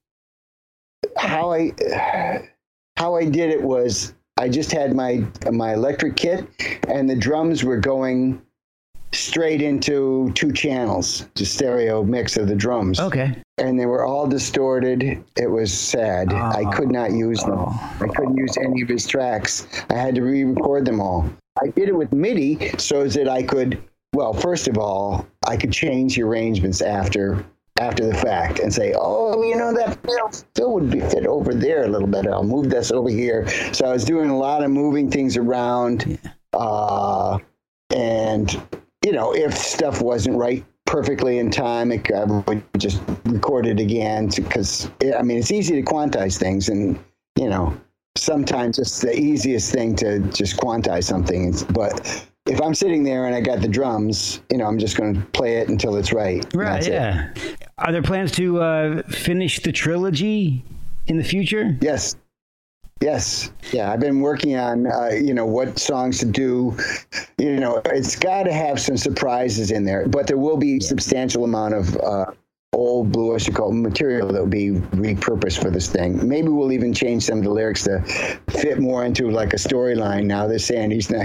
B: how I, how I did it was I just had my, my electric kit, and the drums were going straight into two channels, the stereo mix of the drums.
A: Okay.
B: And they were all distorted. It was sad. Oh. I could not use them.
A: Oh.
B: I couldn't use any of his tracks. I had to re-record them all. I did it with MIDI so that I could, well, first of all, I could change the arrangements after after the fact and say, oh, you know, that fill, fill would be fit over there a little bit. I'll move this over here. So I was doing a lot of moving things around. Yeah. Uh, and, you know, if stuff wasn't right perfectly in time, it, I would just record it again, because, I mean, it's easy to quantize things, and, you know, sometimes it's the easiest thing to just quantize something. But if I'm sitting there and I got the drums, you know, I'm just going to play it until it's right.
A: Right, yeah. It. Are there plans to uh, finish the trilogy in the future?
B: Yes. Yes. Yeah, I've been working on, uh, you know, what songs to do. You know, it's got to have some surprises in there, but there will be a yeah. substantial amount of uh, old Blue Oyster Cult material that will be repurposed for this thing. Maybe we'll even change some of the lyrics to fit more into like a storyline now that Sandy's not,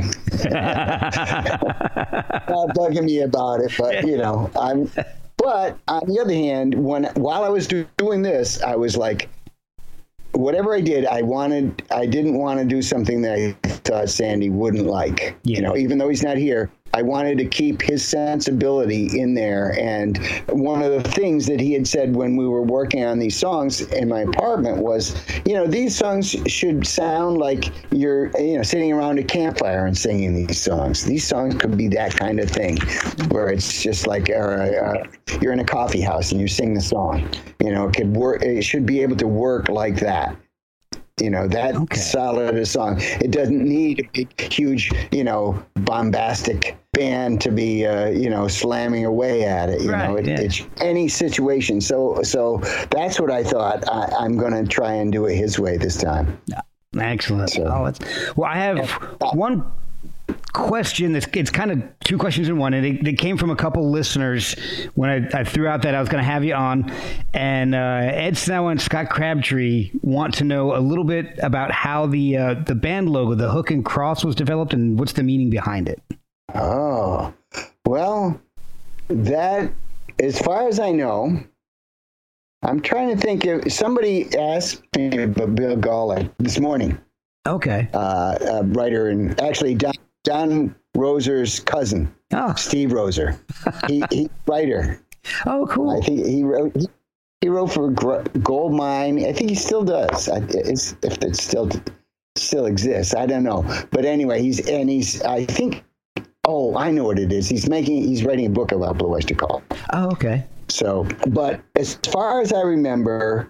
B: not bugging me about it. But, you know, I'm, but on the other hand, when while I was do, doing this, I was like, whatever I did, I wanted, I didn't want to do something that I thought Sandy wouldn't like.
A: Yeah.
B: You know, even though he's not here, I wanted to keep his sensibility in there. And one of the things that he had said when we were working on these songs in my apartment was, you know, these songs should sound like you're, you know, sitting around a campfire and singing these songs. These songs could be that kind of thing, where it's just like uh, uh, you're in a coffee house and you sing the song. You know, it could work. It should be able to work like that. You know, that
A: Okay.
B: solid a song. It doesn't need a big, huge, you know, bombastic band to be, uh, you know, slamming away at it. You
A: Right,
B: know, it,
A: yeah.
B: it's any situation. So, so that's what I thought. I, I'm going to try and do it his way this time.
A: Excellent.
B: So-
A: Oh, that's, well, I have one question that's it's kind of two questions in one, and it, it came from a couple listeners when I, I threw out that I was going to have you on, and uh, Ed Snow and Scott Crabtree want to know a little bit about how the uh, the band logo, the hook and cross, was developed, and what's the meaning behind it.
B: Oh, well, that, as far as I know, I'm trying to think if somebody asked me about Bill Gawlik this morning.
A: Okay.
B: Uh, a writer, and actually Don, Don Roser's cousin,
A: Oh.
B: Steve Roser. he, he writer.
A: Oh, cool.
B: I think he wrote. He, he wrote for Gr- Goldmine. I think he still does. I, it's, if it still still exists, I don't know. But anyway, he's and he's. I think. Oh, I know what it is. He's making. He's writing a book about Blue Oyster Cult.
A: Oh, okay.
B: So, but as far as I remember,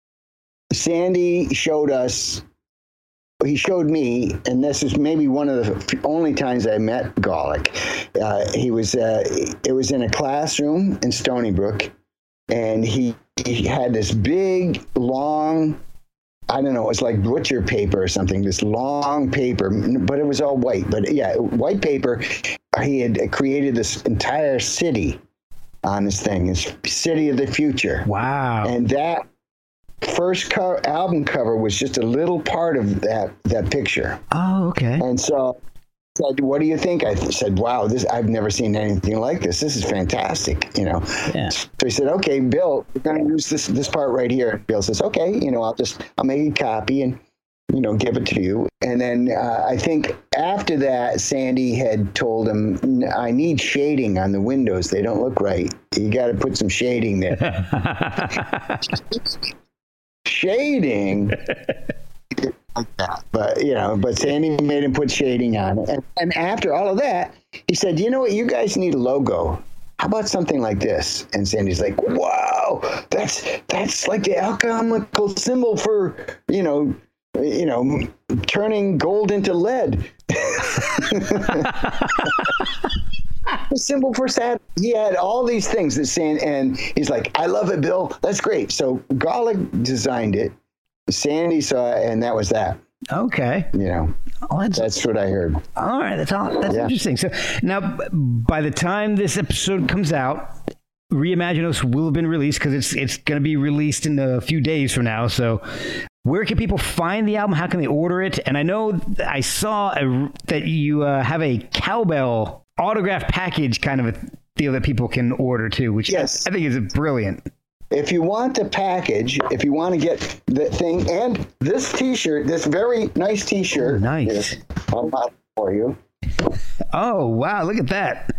B: Sandy showed us. He showed me, and this is maybe one of the only times I met Gawlik. Uh, he was, uh, it was in a classroom in Stony Brook, and he, he had this big, long, I don't know, it was like butcher paper or something, this long paper, but it was all white. But yeah, white paper. He had created this entire city on this thing, this city of the future.
A: Wow.
B: And that first co- album cover was just a little part of that that picture.
A: Oh, okay.
B: And so I said, what do you think? I th- said, wow, this I've never seen anything like this. This is fantastic, you know.
A: Yeah.
B: So he said, okay, Bill, we're going to use this this part right here. And Bill says, okay, you know, I'll just I'll make a copy and, you know, give it to you. And then uh, I think after that, Sandy had told him, I need shading on the windows. They don't look right. You got to put some shading there. Shading, like that. But you know, but Sandy made him put shading on it. And, and after all of that, he said, "You know what? You guys need a logo. How about something like this?" And Sandy's like, "Wow, that's that's like the alchemical symbol for you know, you know, turning gold into lead." The symbol for Saturn. He had all these things that saying, and he's like, "I love it, Bill. That's great." So Gawlik designed it. Sandy saw it, and that was that.
A: Okay.
B: You know,
A: Oh, that's,
B: that's what I heard.
A: all right. That's all. That's
B: Yeah.
A: interesting. So now, b- by the time this episode comes out, Reimagine Us will have been released because it's it's going to be released in a few days from now. So, where can people find the album? How can they order it? And I know I saw a, that you uh, have a Cowbell autograph package kind of a deal that people can order too, which
B: Yes.
A: I, I think is brilliant.
B: If you want the package, if you want to get the thing and this T-shirt, this very nice T-shirt,
A: Oh, nice.
B: here, I'll buy it for you.
A: Oh wow! Look at that.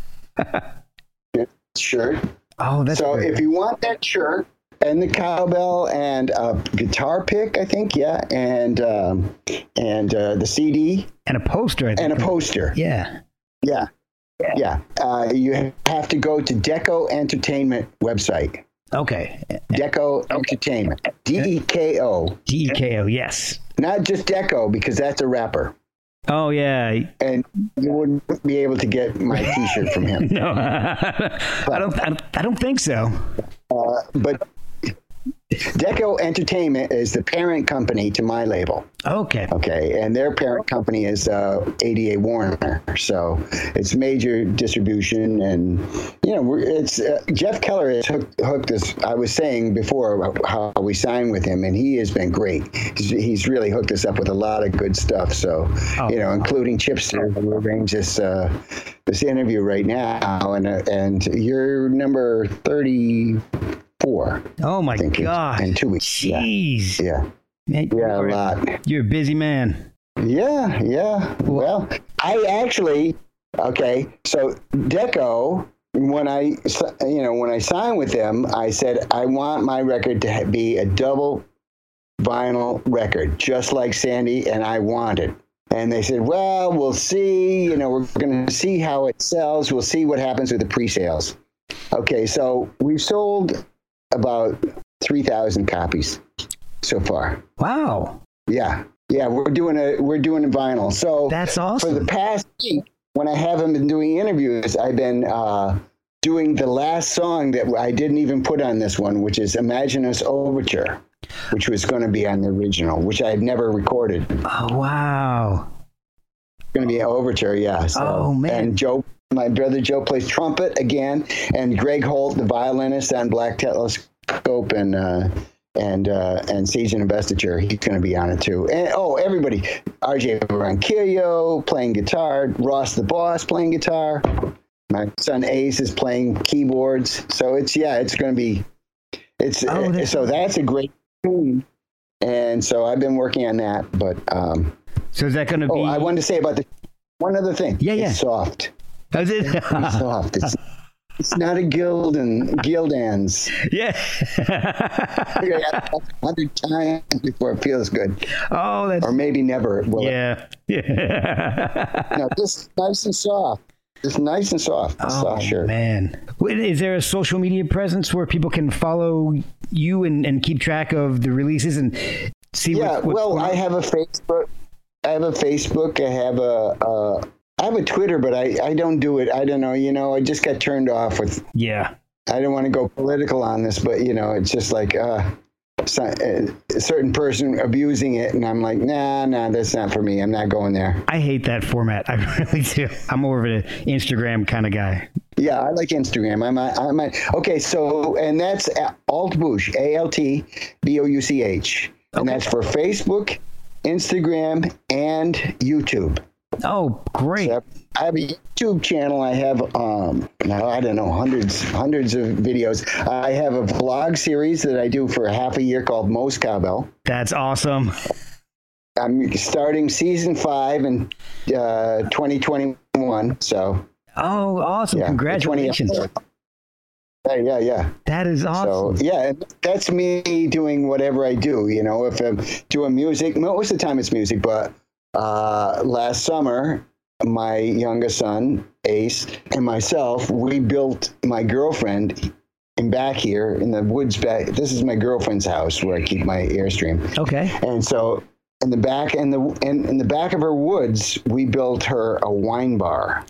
B: Shirt.
A: Oh, that's
B: So
A: great.
B: if you want that shirt and the cowbell and a guitar pick, I think, yeah, and um, and uh, the C D
A: and a poster. I think.
B: and a poster,
A: Yeah.
B: yeah, yeah, uh, you have to go to Deco Entertainment website.
A: Okay.
B: Deco Entertainment, D E K O,
A: D E K O. Yes.
B: not just Deco because that's a rapper,
A: Oh yeah.
B: and you wouldn't be able to get my T-shirt from him.
A: No, I don't. I don't, I don't think so.
B: Uh, but Deco Deco Entertainment is the parent company to my label.
A: Okay.
B: Okay, and their parent company is uh, A D A Warner, so it's major distribution, and you know, we're, it's uh, Jeff Keller has hooked, hooked us. I was saying before how we signed with him, and he has been great. He's, he's really hooked us up with a lot of good stuff. So,
A: oh.
B: you know, including Chipster, who arranged this uh, this interview right now, and uh, and you're number thirty-four.
A: Oh my God!
B: In two weeks.
A: Jeez.
B: Yeah.
A: Man,
B: Yeah, a
A: you're,
B: lot.
A: You're a busy man.
B: Yeah, yeah. Well, I actually, okay, so Deco, when I, you know, when I signed with them, I said, I want my record to be a double vinyl record, just like Sandy and I wanted. And they said, well, we'll see, you know, we're going to see how it sells. We'll see what happens with the pre-sales. Okay, so we've sold about three thousand copies so far.
A: Wow.
B: Yeah. Yeah, we're doing a we're doing a vinyl. So
A: that's awesome.
B: For the past week, when I haven't been doing interviews, I've been uh, doing the last song that I didn't even put on this one, which is Imagine Us Overture, which was going to be on the original, which I had never recorded.
A: Oh, wow.
B: It's going to be an overture, yeah. So,
A: oh, man.
B: And Joe, my brother Joe plays trumpet again, and Greg Holt, the violinist on Black Telescope, and uh, and uh, and Siege and Investiture, he's going to be on it too. And oh, everybody, R J Ronquillo playing guitar, Ross the Boss playing guitar, my son Ace is playing keyboards. So it's yeah, it's going to be it's
A: oh, that's
B: so that's a great tune. And so I've been working on that. But um,
A: so is that going to be?
B: Oh, I wanted to say about the one other thing.
A: Yeah, yeah.
B: It's soft.
A: How's it?
B: It's soft. It's, It's not a Gildan, Gildans.
A: Yeah.
B: A hundred times before it feels good.
A: Oh, that's...
B: Or maybe never. Will
A: yeah.
B: It?
A: Yeah.
B: No, just nice and soft. Just nice and soft.
A: Oh,
B: soft shirt.
A: Man. Is there a social media presence where people can follow you and, and keep track of the releases and see
B: yeah,
A: what, what's
B: well,
A: going on?
B: I have a Facebook. I have a Facebook. I have a... a I have a Twitter, but I, I don't do it. I don't know. You know, I just got turned off with.
A: Yeah.
B: I don't want to go political on this, but you know, it's just like uh, a certain person abusing it, and I'm like, nah, nah, that's not for me. I'm not going there.
A: I hate that format. I really do. I'm more of an Instagram kind of guy.
B: Yeah, I like Instagram. I'm a, I'm a, okay. So, and that's Altbouch, A L T B O U C H, and
A: Okay.
B: that's for Facebook, Instagram, and YouTube.
A: Oh, great.
B: So I have a YouTube channel. I have, um, now I don't know, hundreds, hundreds of videos. I have a vlog series that I do for half a year called Moe's Cowbell.
A: That's awesome.
B: I'm starting season five in uh, twenty twenty-one. So,
A: Oh, awesome.
B: yeah,
A: Congratulations.
B: Yeah, yeah, yeah.
A: That is awesome.
B: So, yeah, that's me doing whatever I do. You know, if I'm doing music, most of the time it's music, but uh, last summer, my youngest son, Ace, and myself, we built my girlfriend in back here in the woods back. This is my girlfriend's house where I keep my Airstream.
A: Okay.
B: And so in the back in the in, in the back of her woods, we built her a wine bar.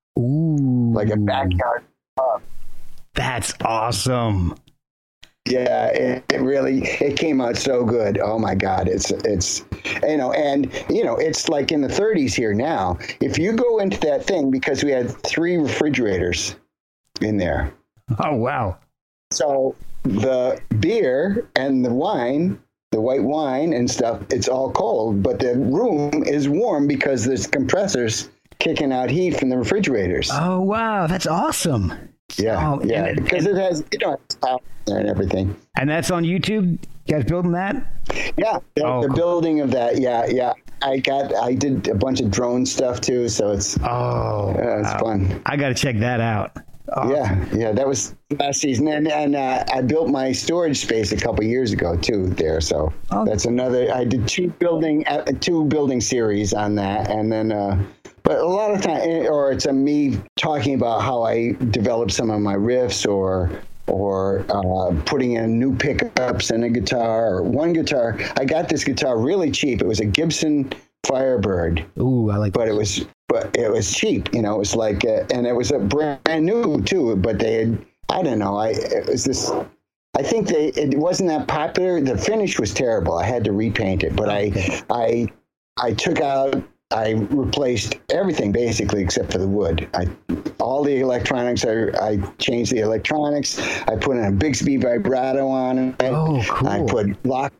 A: Ooh.
B: Like a backyard pub.
A: That's awesome.
B: Yeah, it, it really it came out so good. Oh my God, it's it's you know, and you know, it's like in the thirties here now. If you go into that thing, because we had three refrigerators in there.
A: Oh, wow.
B: So the beer and the wine, the white wine and stuff, it's all cold, but the room is warm because there's compressors kicking out heat from the refrigerators.
A: Oh, wow. That's awesome.
B: Yeah,
A: Oh,
B: yeah,
A: and it-
B: because
A: and-
B: it has, you know, it's out there and everything.
A: And that's on YouTube? You guys building that?
B: Yeah, the,
A: Oh,
B: the
A: cool.
B: building of that. Yeah, yeah. I got, I did a bunch of drone stuff too, so it's,
A: Oh,
B: uh, it's
A: wow.
B: fun.
A: I got to check that out. Awesome.
B: Yeah, yeah. That was last season, and and uh, I built my storage space a couple years ago too there. So
A: Oh.
B: that's another. I did two building, uh, two building series on that, and then. Uh, But a lot of time, or it's a me talking about how I developed some of my riffs, or or uh, putting in new pickups and a guitar. Or one guitar, I got this guitar really cheap. It was a Gibson Firebird,
A: Ooh, I like
B: but it was but it was cheap. You know, it was like, uh, and it was a brand new too. But they had, I don't know, I it was this. I I think they it wasn't that popular. The finish was terrible. I had to repaint it, but I I I took out. I replaced everything basically except for the wood. I, all the electronics, I, I changed the electronics. I put in a Bixby vibrato on it.
A: Oh, cool.
B: I put lock,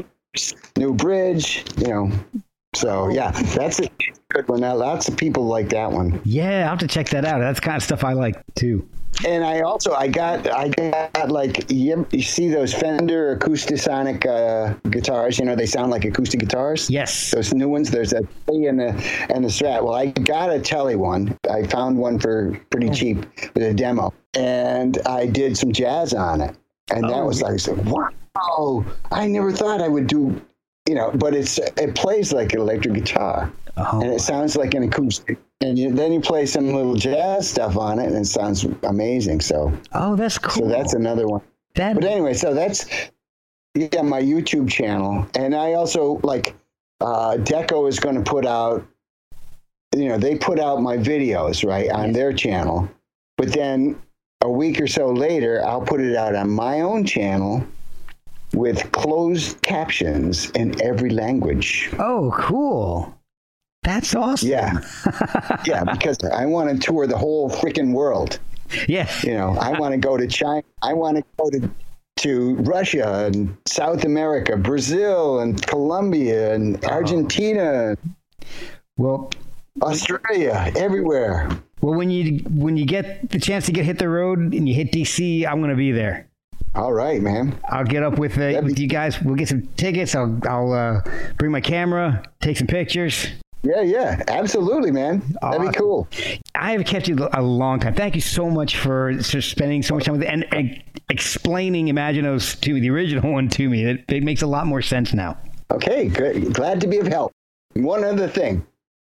B: new bridge, you know. So, yeah, that's a good one. Now, lots of people like that one.
A: Yeah, I'll have to check that out. That's the kind of stuff I like, too.
B: And I also, I got, I got like, you, you see those Fender Acoustasonic uh, guitars, you know, they sound like acoustic guitars.
A: Yes.
B: Those new ones, there's a Telly and the, and the Strat. Well, I got a Telly one. I found one for pretty cheap with a demo. And I did some jazz on it. And that
A: Oh,
B: was like, I said, wow, I never thought I would do, you know, but it's it plays like an electric guitar.
A: Oh,
B: And it sounds like an acoustic. And you, then you play some little jazz stuff on it, and it sounds amazing. So,
A: oh, that's cool.
B: so that's another one.
A: That,
B: But anyway, so that's yeah my YouTube channel, and I also like uh, Deco is going to put out. You know, they put out my videos right on their channel, but then a week or so later, I'll put it out on my own channel with closed captions in every language.
A: oh, cool. That's awesome.
B: Yeah. Yeah, because I want to tour the whole freaking world.
A: Yeah.
B: You know, I want to go to China. I want to go to to Russia and South America, Brazil and Colombia and Argentina,
A: Well,
B: Australia, everywhere.
A: well, when you when you get the chance to get hit the road and you hit D C, I'm going to be there.
B: All right, man.
A: I'll get up with uh,
B: That'd
A: with
B: be-
A: you guys. We'll get some tickets. I'll I'll uh, bring my camera, take some pictures.
B: Yeah, yeah, absolutely, man. That'd
A: Awesome.
B: be cool.
A: I have kept you a long time. Thank you so much for, for spending so much time with it and, and explaining Imaginos to me, the original one to me. It, it makes a lot more sense now.
B: Okay, good. Glad to be of help. One other thing.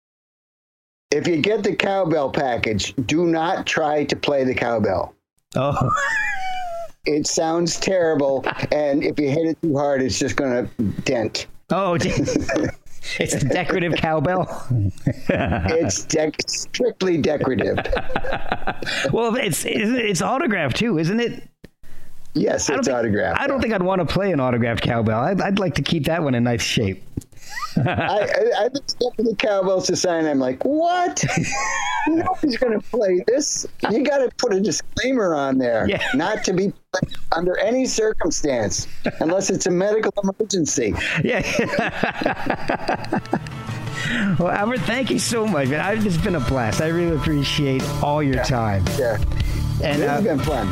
B: If you get the cowbell package, do not try to play the cowbell.
A: Oh,
B: It sounds terrible, and if you hit it too hard, it's just going to dent.
A: oh, it's a decorative cowbell.
B: It's dec- strictly decorative.
A: Well, it's it's it's autographed too, isn't it?
B: Yes,
A: I don't
B: it's
A: think-
B: autographed.
A: I don't think I'd want to play an autographed cowbell. I'd, I'd like to keep that one in nice shape.
B: I, I, I've been stuck with the Cowbell Society. I'm like, what? Nobody's going to play this. You got to put a disclaimer on there.
A: Yeah.
B: Not to be played under any circumstance, unless it's a medical emergency.
A: Yeah. Well, Albert, thank you so much, man. I've just been a blast. I really appreciate all your time.
B: Yeah.
A: And
B: This
A: uh,
B: has been fun.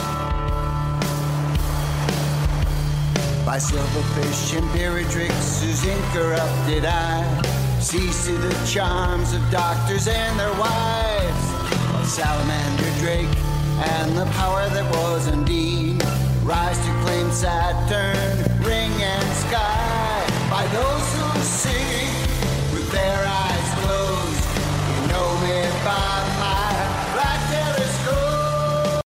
E: By silverfish empiritrix whose incorrupted eye sees to the charms of doctors and their wives. Of salamander drake and the power that was indeed rise to claim Saturn